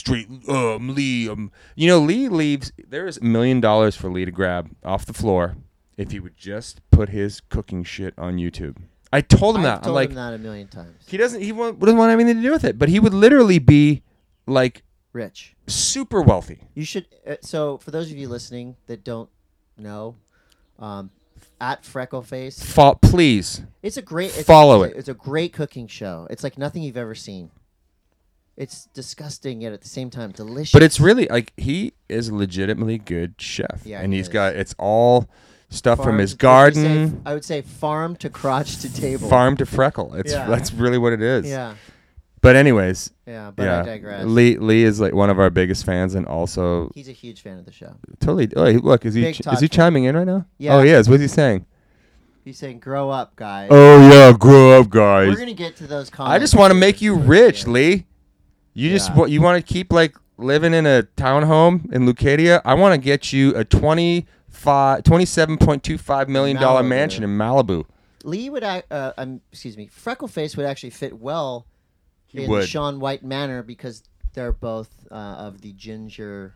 Lee. You know, Lee leaves. There is $1 million for Lee to grab off the floor if he would just put his cooking shit on YouTube. I told him that. I've told him that a million times. He doesn't want anything to do with it, but he would literally be like rich, super wealthy. You should. So for those of you listening that don't know. At Freckleface. Please. It's a great. Follow it. It's a great cooking show. It's like nothing you've ever seen. It's disgusting yet at the same time delicious. But it's really like he is a legitimately good chef. Yeah, and it's all stuff from his garden. I would say farm to crotch to table. Farm to freckle. That's really what it is. Yeah. But anyways. Yeah, but I digress. Lee is like one of our biggest fans, and also he's a huge fan of the show. Totally. Oh, look, is he chiming in right now? Yeah. Oh, he is. What's he saying? He's saying, "Grow up, guys." Oh yeah, grow up, guys. We're gonna get to those comments. I just want to make you rich, Lee. You you want to keep like living in a townhome in Leucadia? I want to get you a $27.25 million mansion in Malibu. Lee would, Freckleface would actually fit well in Shaun White Manor because they're both of the ginger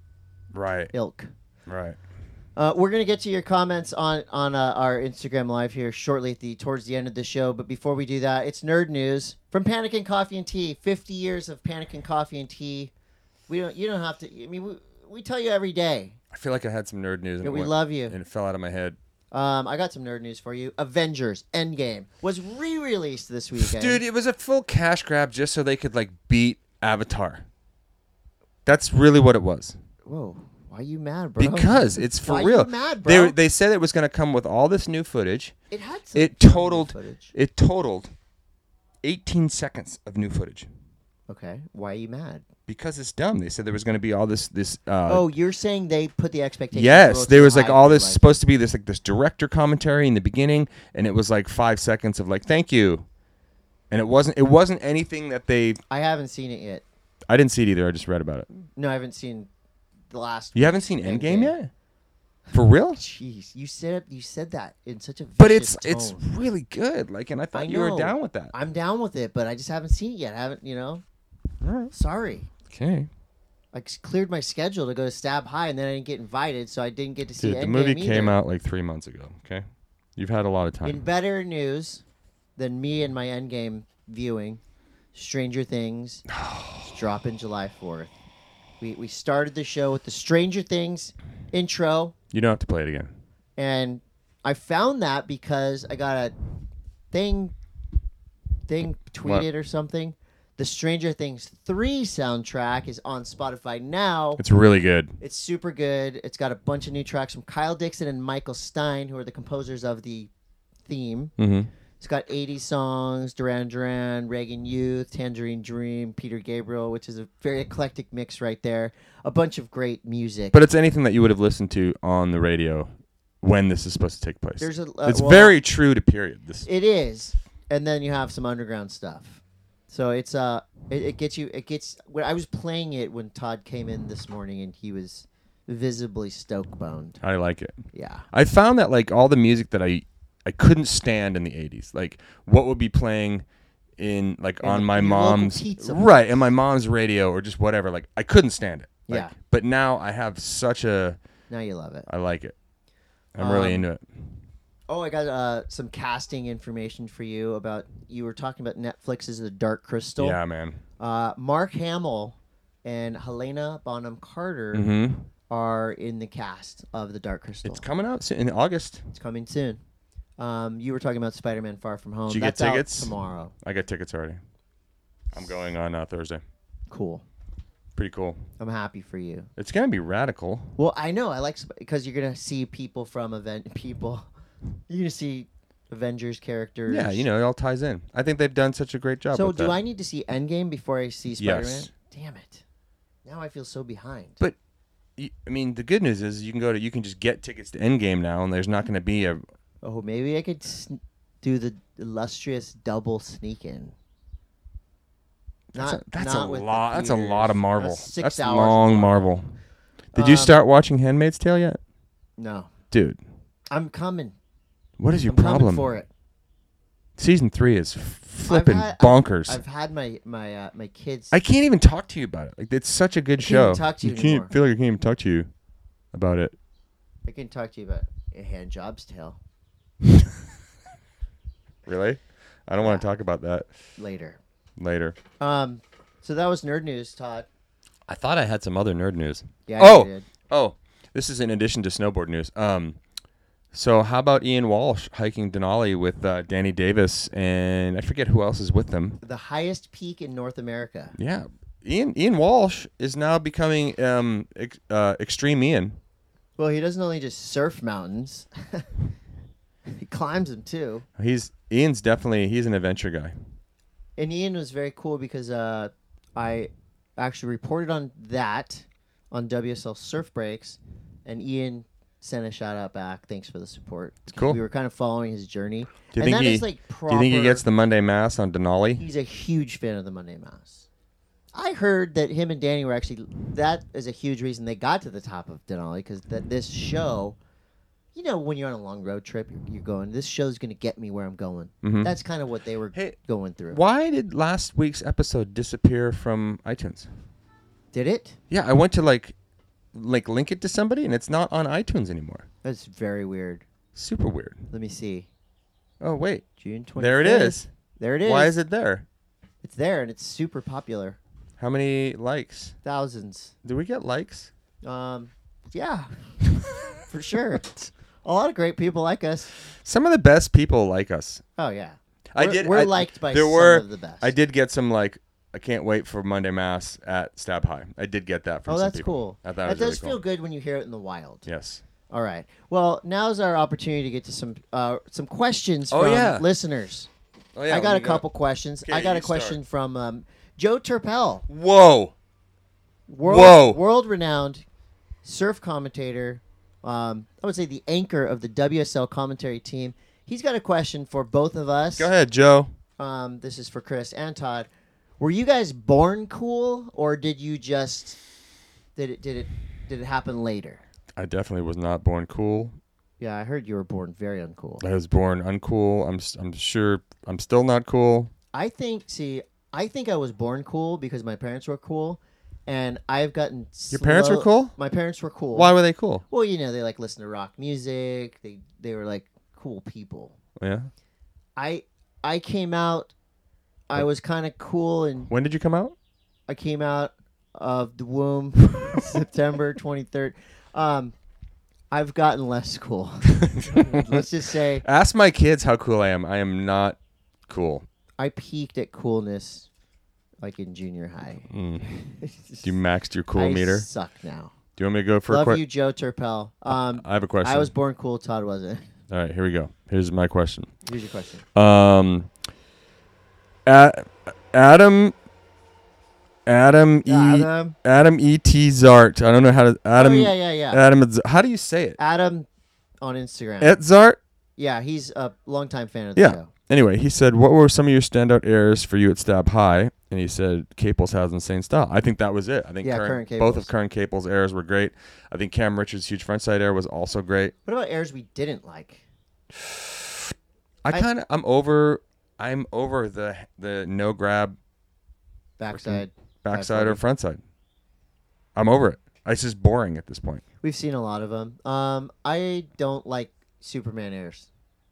ilk. Right. We're gonna get to your comments on our Instagram live here shortly towards the end of the show. But before we do that, it's nerd news from Panic and Coffee and Tea. 50 years of Panic and Coffee and Tea. You don't have to. I mean, we tell you every day. I feel like I had some nerd news. And we love you. And it fell out of my head. I got some nerd news for you. Avengers Endgame was re-released this weekend. Dude, it was a full cash grab just so they could like beat Avatar. That's really what it was. Whoa. Why are you mad, bro? Because it's for real. Why are you mad, bro? They said it was going to come with all this new footage. It had some new footage. It totaled 18 seconds of new footage. Okay. Why are you mad? Because it's dumb. They said there was going to be all this. You're saying they put the expectations. Yes, there was like all this supposed to be this director commentary in the beginning, and it was like 5 seconds of like thank you, and it wasn't anything that they. I haven't seen it yet. I didn't see it either. I just read about it. No, I haven't seen the last. You haven't seen Endgame yet? For real? Jeez, you said that in such a. But it's really good. Like, and I thought you were down with that. I'm down with it, but I just haven't seen it yet. I haven't, All right. Sorry. Okay. I cleared my schedule to go to Stab High, and then I didn't get invited, so I didn't get to see Endgame. The movie came out like 3 months ago. Okay, you've had a lot of time. In better news than me and my Endgame viewing, Stranger Things is dropping July 4th. We started the show with the Stranger Things intro. You don't have to play it again. And I found that because I got a thing tweeted or something. The Stranger Things 3 soundtrack is on Spotify now. It's really good. It's super good. It's got a bunch of new tracks from Kyle Dixon and Michael Stein, who are the composers of the theme. Mm-hmm. It's got 80 songs, Duran Duran, Reagan Youth, Tangerine Dream, Peter Gabriel, which is a very eclectic mix right there. A bunch of great music. But it's anything that you would have listened to on the radio when this is supposed to take place. It's very true to period. It is. And then you have some underground stuff. So it's it gets when I was playing it when Todd came in this morning and he was visibly stoke-boned. I like it. Yeah. I found that like all the music that I couldn't stand in the 80s. Like what would be playing in like on my mom's right, in my mom's radio or just whatever. Like I couldn't stand it. Like, yeah. But now I have such a now you love it. I like it. I'm really into it. Oh, I got some casting information for you about you were talking about Netflix's The Dark Crystal. Yeah, man. Mark Hamill and Helena Bonham Carter are in the cast of The Dark Crystal. It's coming out soon, in August. It's coming soon. You were talking about Spider-Man Far From Home. Did you get tickets? Tomorrow. I got tickets already. I'm going on Thursday. Cool. Pretty cool. I'm happy for you. It's going to be radical. Well, I know. I like because you're going to see people from people. You're going to see Avengers characters. Yeah, it all ties in. I think they've done such a great job. So with do that. I need to see Endgame before I see Spider-Man? Yes. Damn it. Now I feel so behind. But I mean, the good news is you can just get tickets to Endgame now, and there's not going to be a. Oh, maybe I could do the illustrious double sneak in. That's a lot. That's a lot of Marvel. That's long Marvel. Did you start watching *Handmaid's Tale* yet? No, dude. I'm coming. What is your problem? Coming for it. Season 3 is flipping bonkers. I've had my kids. I can't even talk to you about it. Like it's such a good show. I can't talk to you anymore. Feel like I can't even talk to you about it. I can talk to you about A Hand Job's Tale. Really? I don't want to talk about that. Later. So that was nerd news, Todd. I thought I had some other nerd news. Yeah, you did. Oh, this is in addition to snowboard news. So how about Ian Walsh hiking Denali with Danny Davis and I forget who else is with them? The highest peak in North America. Yeah, Ian Walsh is now becoming Extreme Ian. Well, he doesn't only just surf mountains; he climbs them too. He's an adventure guy. And Ian was very cool because I actually reported on that on WSL Surf Breaks, and Ian sent a shout out back. Thanks for the support. It's cool. We were kind of following his journey. Do you think he gets the Monday Mass on Denali? He's a huge fan of the Monday Mass. I heard that him and Danny were actually, that is a huge reason they got to the top of Denali, because this show, when you're on a long road trip, you're going, this show's going to get me where I'm going. Mm-hmm. That's kind of what they were going through. Why did last week's episode disappear from iTunes? Did it? Yeah, I went to like link it to somebody, and it's not on iTunes anymore. That's very weird. Super weird. Let me see. Oh, wait. June 25th. There it is. There it is. Why is it there? It's there, and it's super popular. How many likes? Thousands. Do we get likes? Yeah. For sure. A lot of great people like us. Some of the best people like us. Oh, yeah. We're liked by some of the best. I did get some, I can't wait for Monday Mass at Stab High. I did get that from some people. Cool. I thought that it was does really cool. feel good when you hear it in the wild. Yes. All right. Well, now's our opportunity to get to some questions from listeners. Oh, yeah. I got a couple questions. Okay, I got a question from Joe Turpel. Whoa. World-renowned surf commentator. I would say the anchor of the WSL commentary team. He's got a question for both of us. Go ahead, Joe. This is for Chris and Todd. Were you guys born cool, or did you just did it happen later? I definitely was not born cool. Yeah, I heard you were born very uncool. I was born uncool. I'm sure I'm still not cool. I think I was born cool because my parents were cool, and I've gotten. Your parents were cool? My parents were cool. Why were they cool? Well, they like listen to rock music. They were like cool people. Yeah. I came out. I was kind of cool. And when did you come out? I came out of the womb September 23rd. I've gotten less cool. Let's just say. Ask my kids how cool I am. I am not cool. I peaked at coolness like in junior high. You maxed your cool meter? I suck now. Do you want me to go for Love you, Joe Turpel. I have a question. I was born cool. Todd wasn't. All right, here we go. Here's my question. Here's your question. Adam E.T. Zart. I don't know how to Adam. Oh, yeah. Adam. How do you say it? Adam on Instagram. Et Zart. Yeah, he's a longtime fan of the show. Anyway, he said, "What were some of your standout errors for you at Stab High?" And he said, "Caples has insane style." I think that was it. I think current both of current Caples' errors were great. I think Cam Richards' huge frontside error was also great. What about errors we didn't like? I'm over the no grab backside or frontside. I'm over it. It's just boring at this point. We've seen a lot of them. I don't like Superman errors.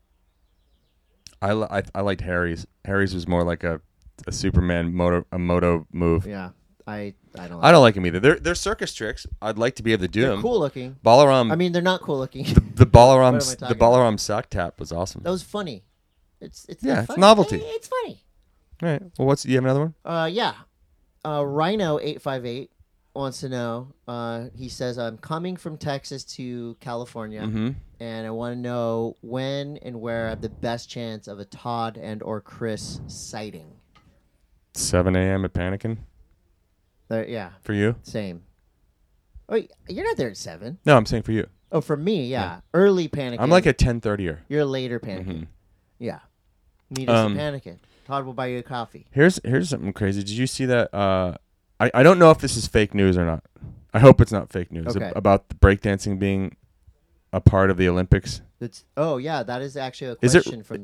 I liked Harry's. Harry's was more like a Superman moto move. Yeah, I don't. I don't like him either. They're circus tricks. I'd like to be able to do them. They're cool looking. Balaram. I mean, they're not cool looking. The Balaram sock tap was awesome. That was funny. It's funny. It's novelty. It's funny. All right. Well, you have another one? Yeah. Rhino858 wants to know. He says, "I'm coming from Texas to California, and I want to know when and where I have the best chance of a Todd and or Chris sighting." 7 a.m. at Panikin? Yeah. For you? Same. Oh, you're not there at 7. No, I'm saying for you. Oh, for me, yeah. Early Panikin. I'm like at 10:30. You're later Panikin. Yeah. Meet us at Panikin. Todd will buy you a coffee. Here's something crazy. Did you see that? I don't know if this is fake news or not. I hope it's not fake news about the breakdancing being a part of the Olympics. That is actually a question from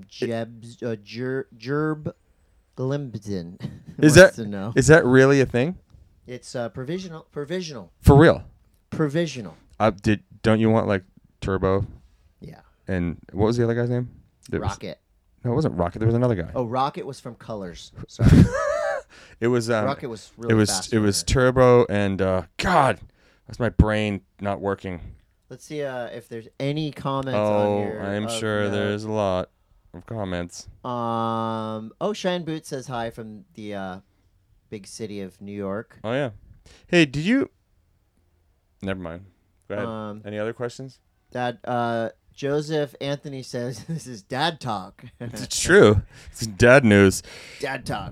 Jerb Glimpton. Is that really a thing? It's provisional. For real? Provisional. Don't you want like Turbo? Yeah. And what was the other guy's name? Rocket. No, it wasn't Rocket. There was another guy. Oh, Rocket was from Colors. Sorry. It was Rocket was really fast. It was Turbo and God, that's my brain not working. Let's see if there's any comments on here. I'm sure there's a lot of comments. Shine Boot says hi from the big city of New York. Oh yeah. Hey, did you? Never mind. Go ahead. Any other questions? Dad, Joseph Anthony says this is dad talk. It's true. It's dad news. Dad talk.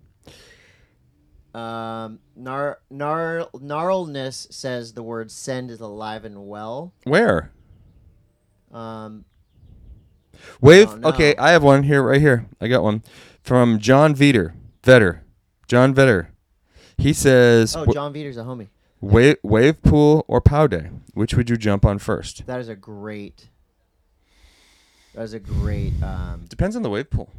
Gnarlness says the word send is alive and well. Where? Wave. Okay, I have one here, right here. I got one from John Vetter. John Vetter. He says. Oh, John Vetter's a homie. Wave pool or pow day? Which would you jump on first? That is a great. Depends on the wave pool.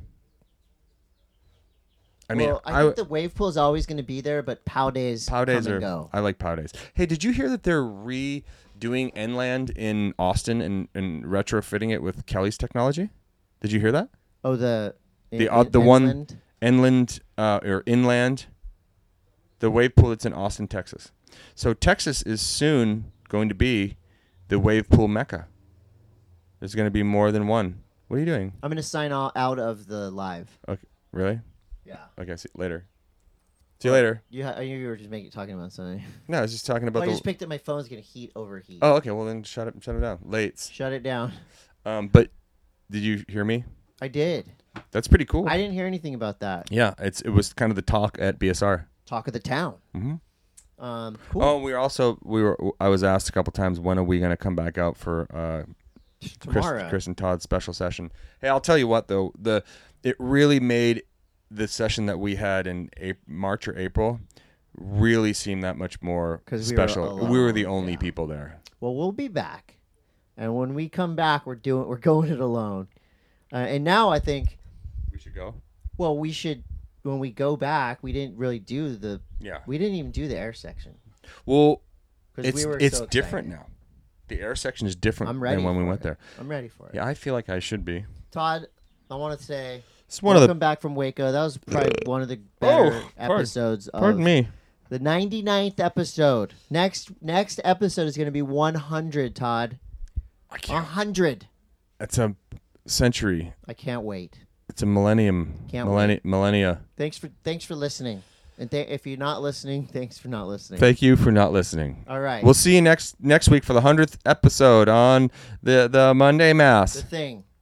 I think the wave pool is always going to be there, but pow days come and go. I like pow days. Hey, did you hear that they're redoing Inland in Austin and retrofitting it with Kelly's technology? Did you hear that? Oh, the one Inland or Inland, the wave pool that's in Austin, Texas. So Texas is soon going to be the wave pool mecca. There's going to be more than one. What are you doing? I'm going to sign out of the live. Okay, really? Yeah. Okay, see you later. See you later. I knew you were just talking about something. No, I was just talking about I just picked up my phone's going to overheat. Oh, okay. Well, then shut it down. Late. Shut it down. But did you hear me? I did. That's pretty cool. I didn't hear anything about that. Yeah, it was kind of the talk at BSR. Talk of the town. Mm-hmm. Cool. Oh, I was asked a couple times, when are we going to come back out for Chris and Todd's special session? Hey, I'll tell you what though, it really made the session that we had in March or April really seem that much more special. We were the only people there. Well, we'll be back, and when we come back, we're going it alone. And now I think we should go. Well, we should. When we go back, we didn't really do we didn't even do the air section. Well, it's different now. The air section is different than when we went there. I'm ready for it. Yeah, I feel like I should be. Todd, I want to say welcome back from Waco. That was probably one of the better episodes. Pardon me. The 99th episode. Next episode is going to be 100, Todd. 100. That's a century. I can't wait. It's a millennium. Can't wait. Millennia. Thanks for listening. And if you're not listening, thanks for not listening. Thank you for not listening. All right. We'll see you next week for the 100th episode on the Monday Mass. The Thing.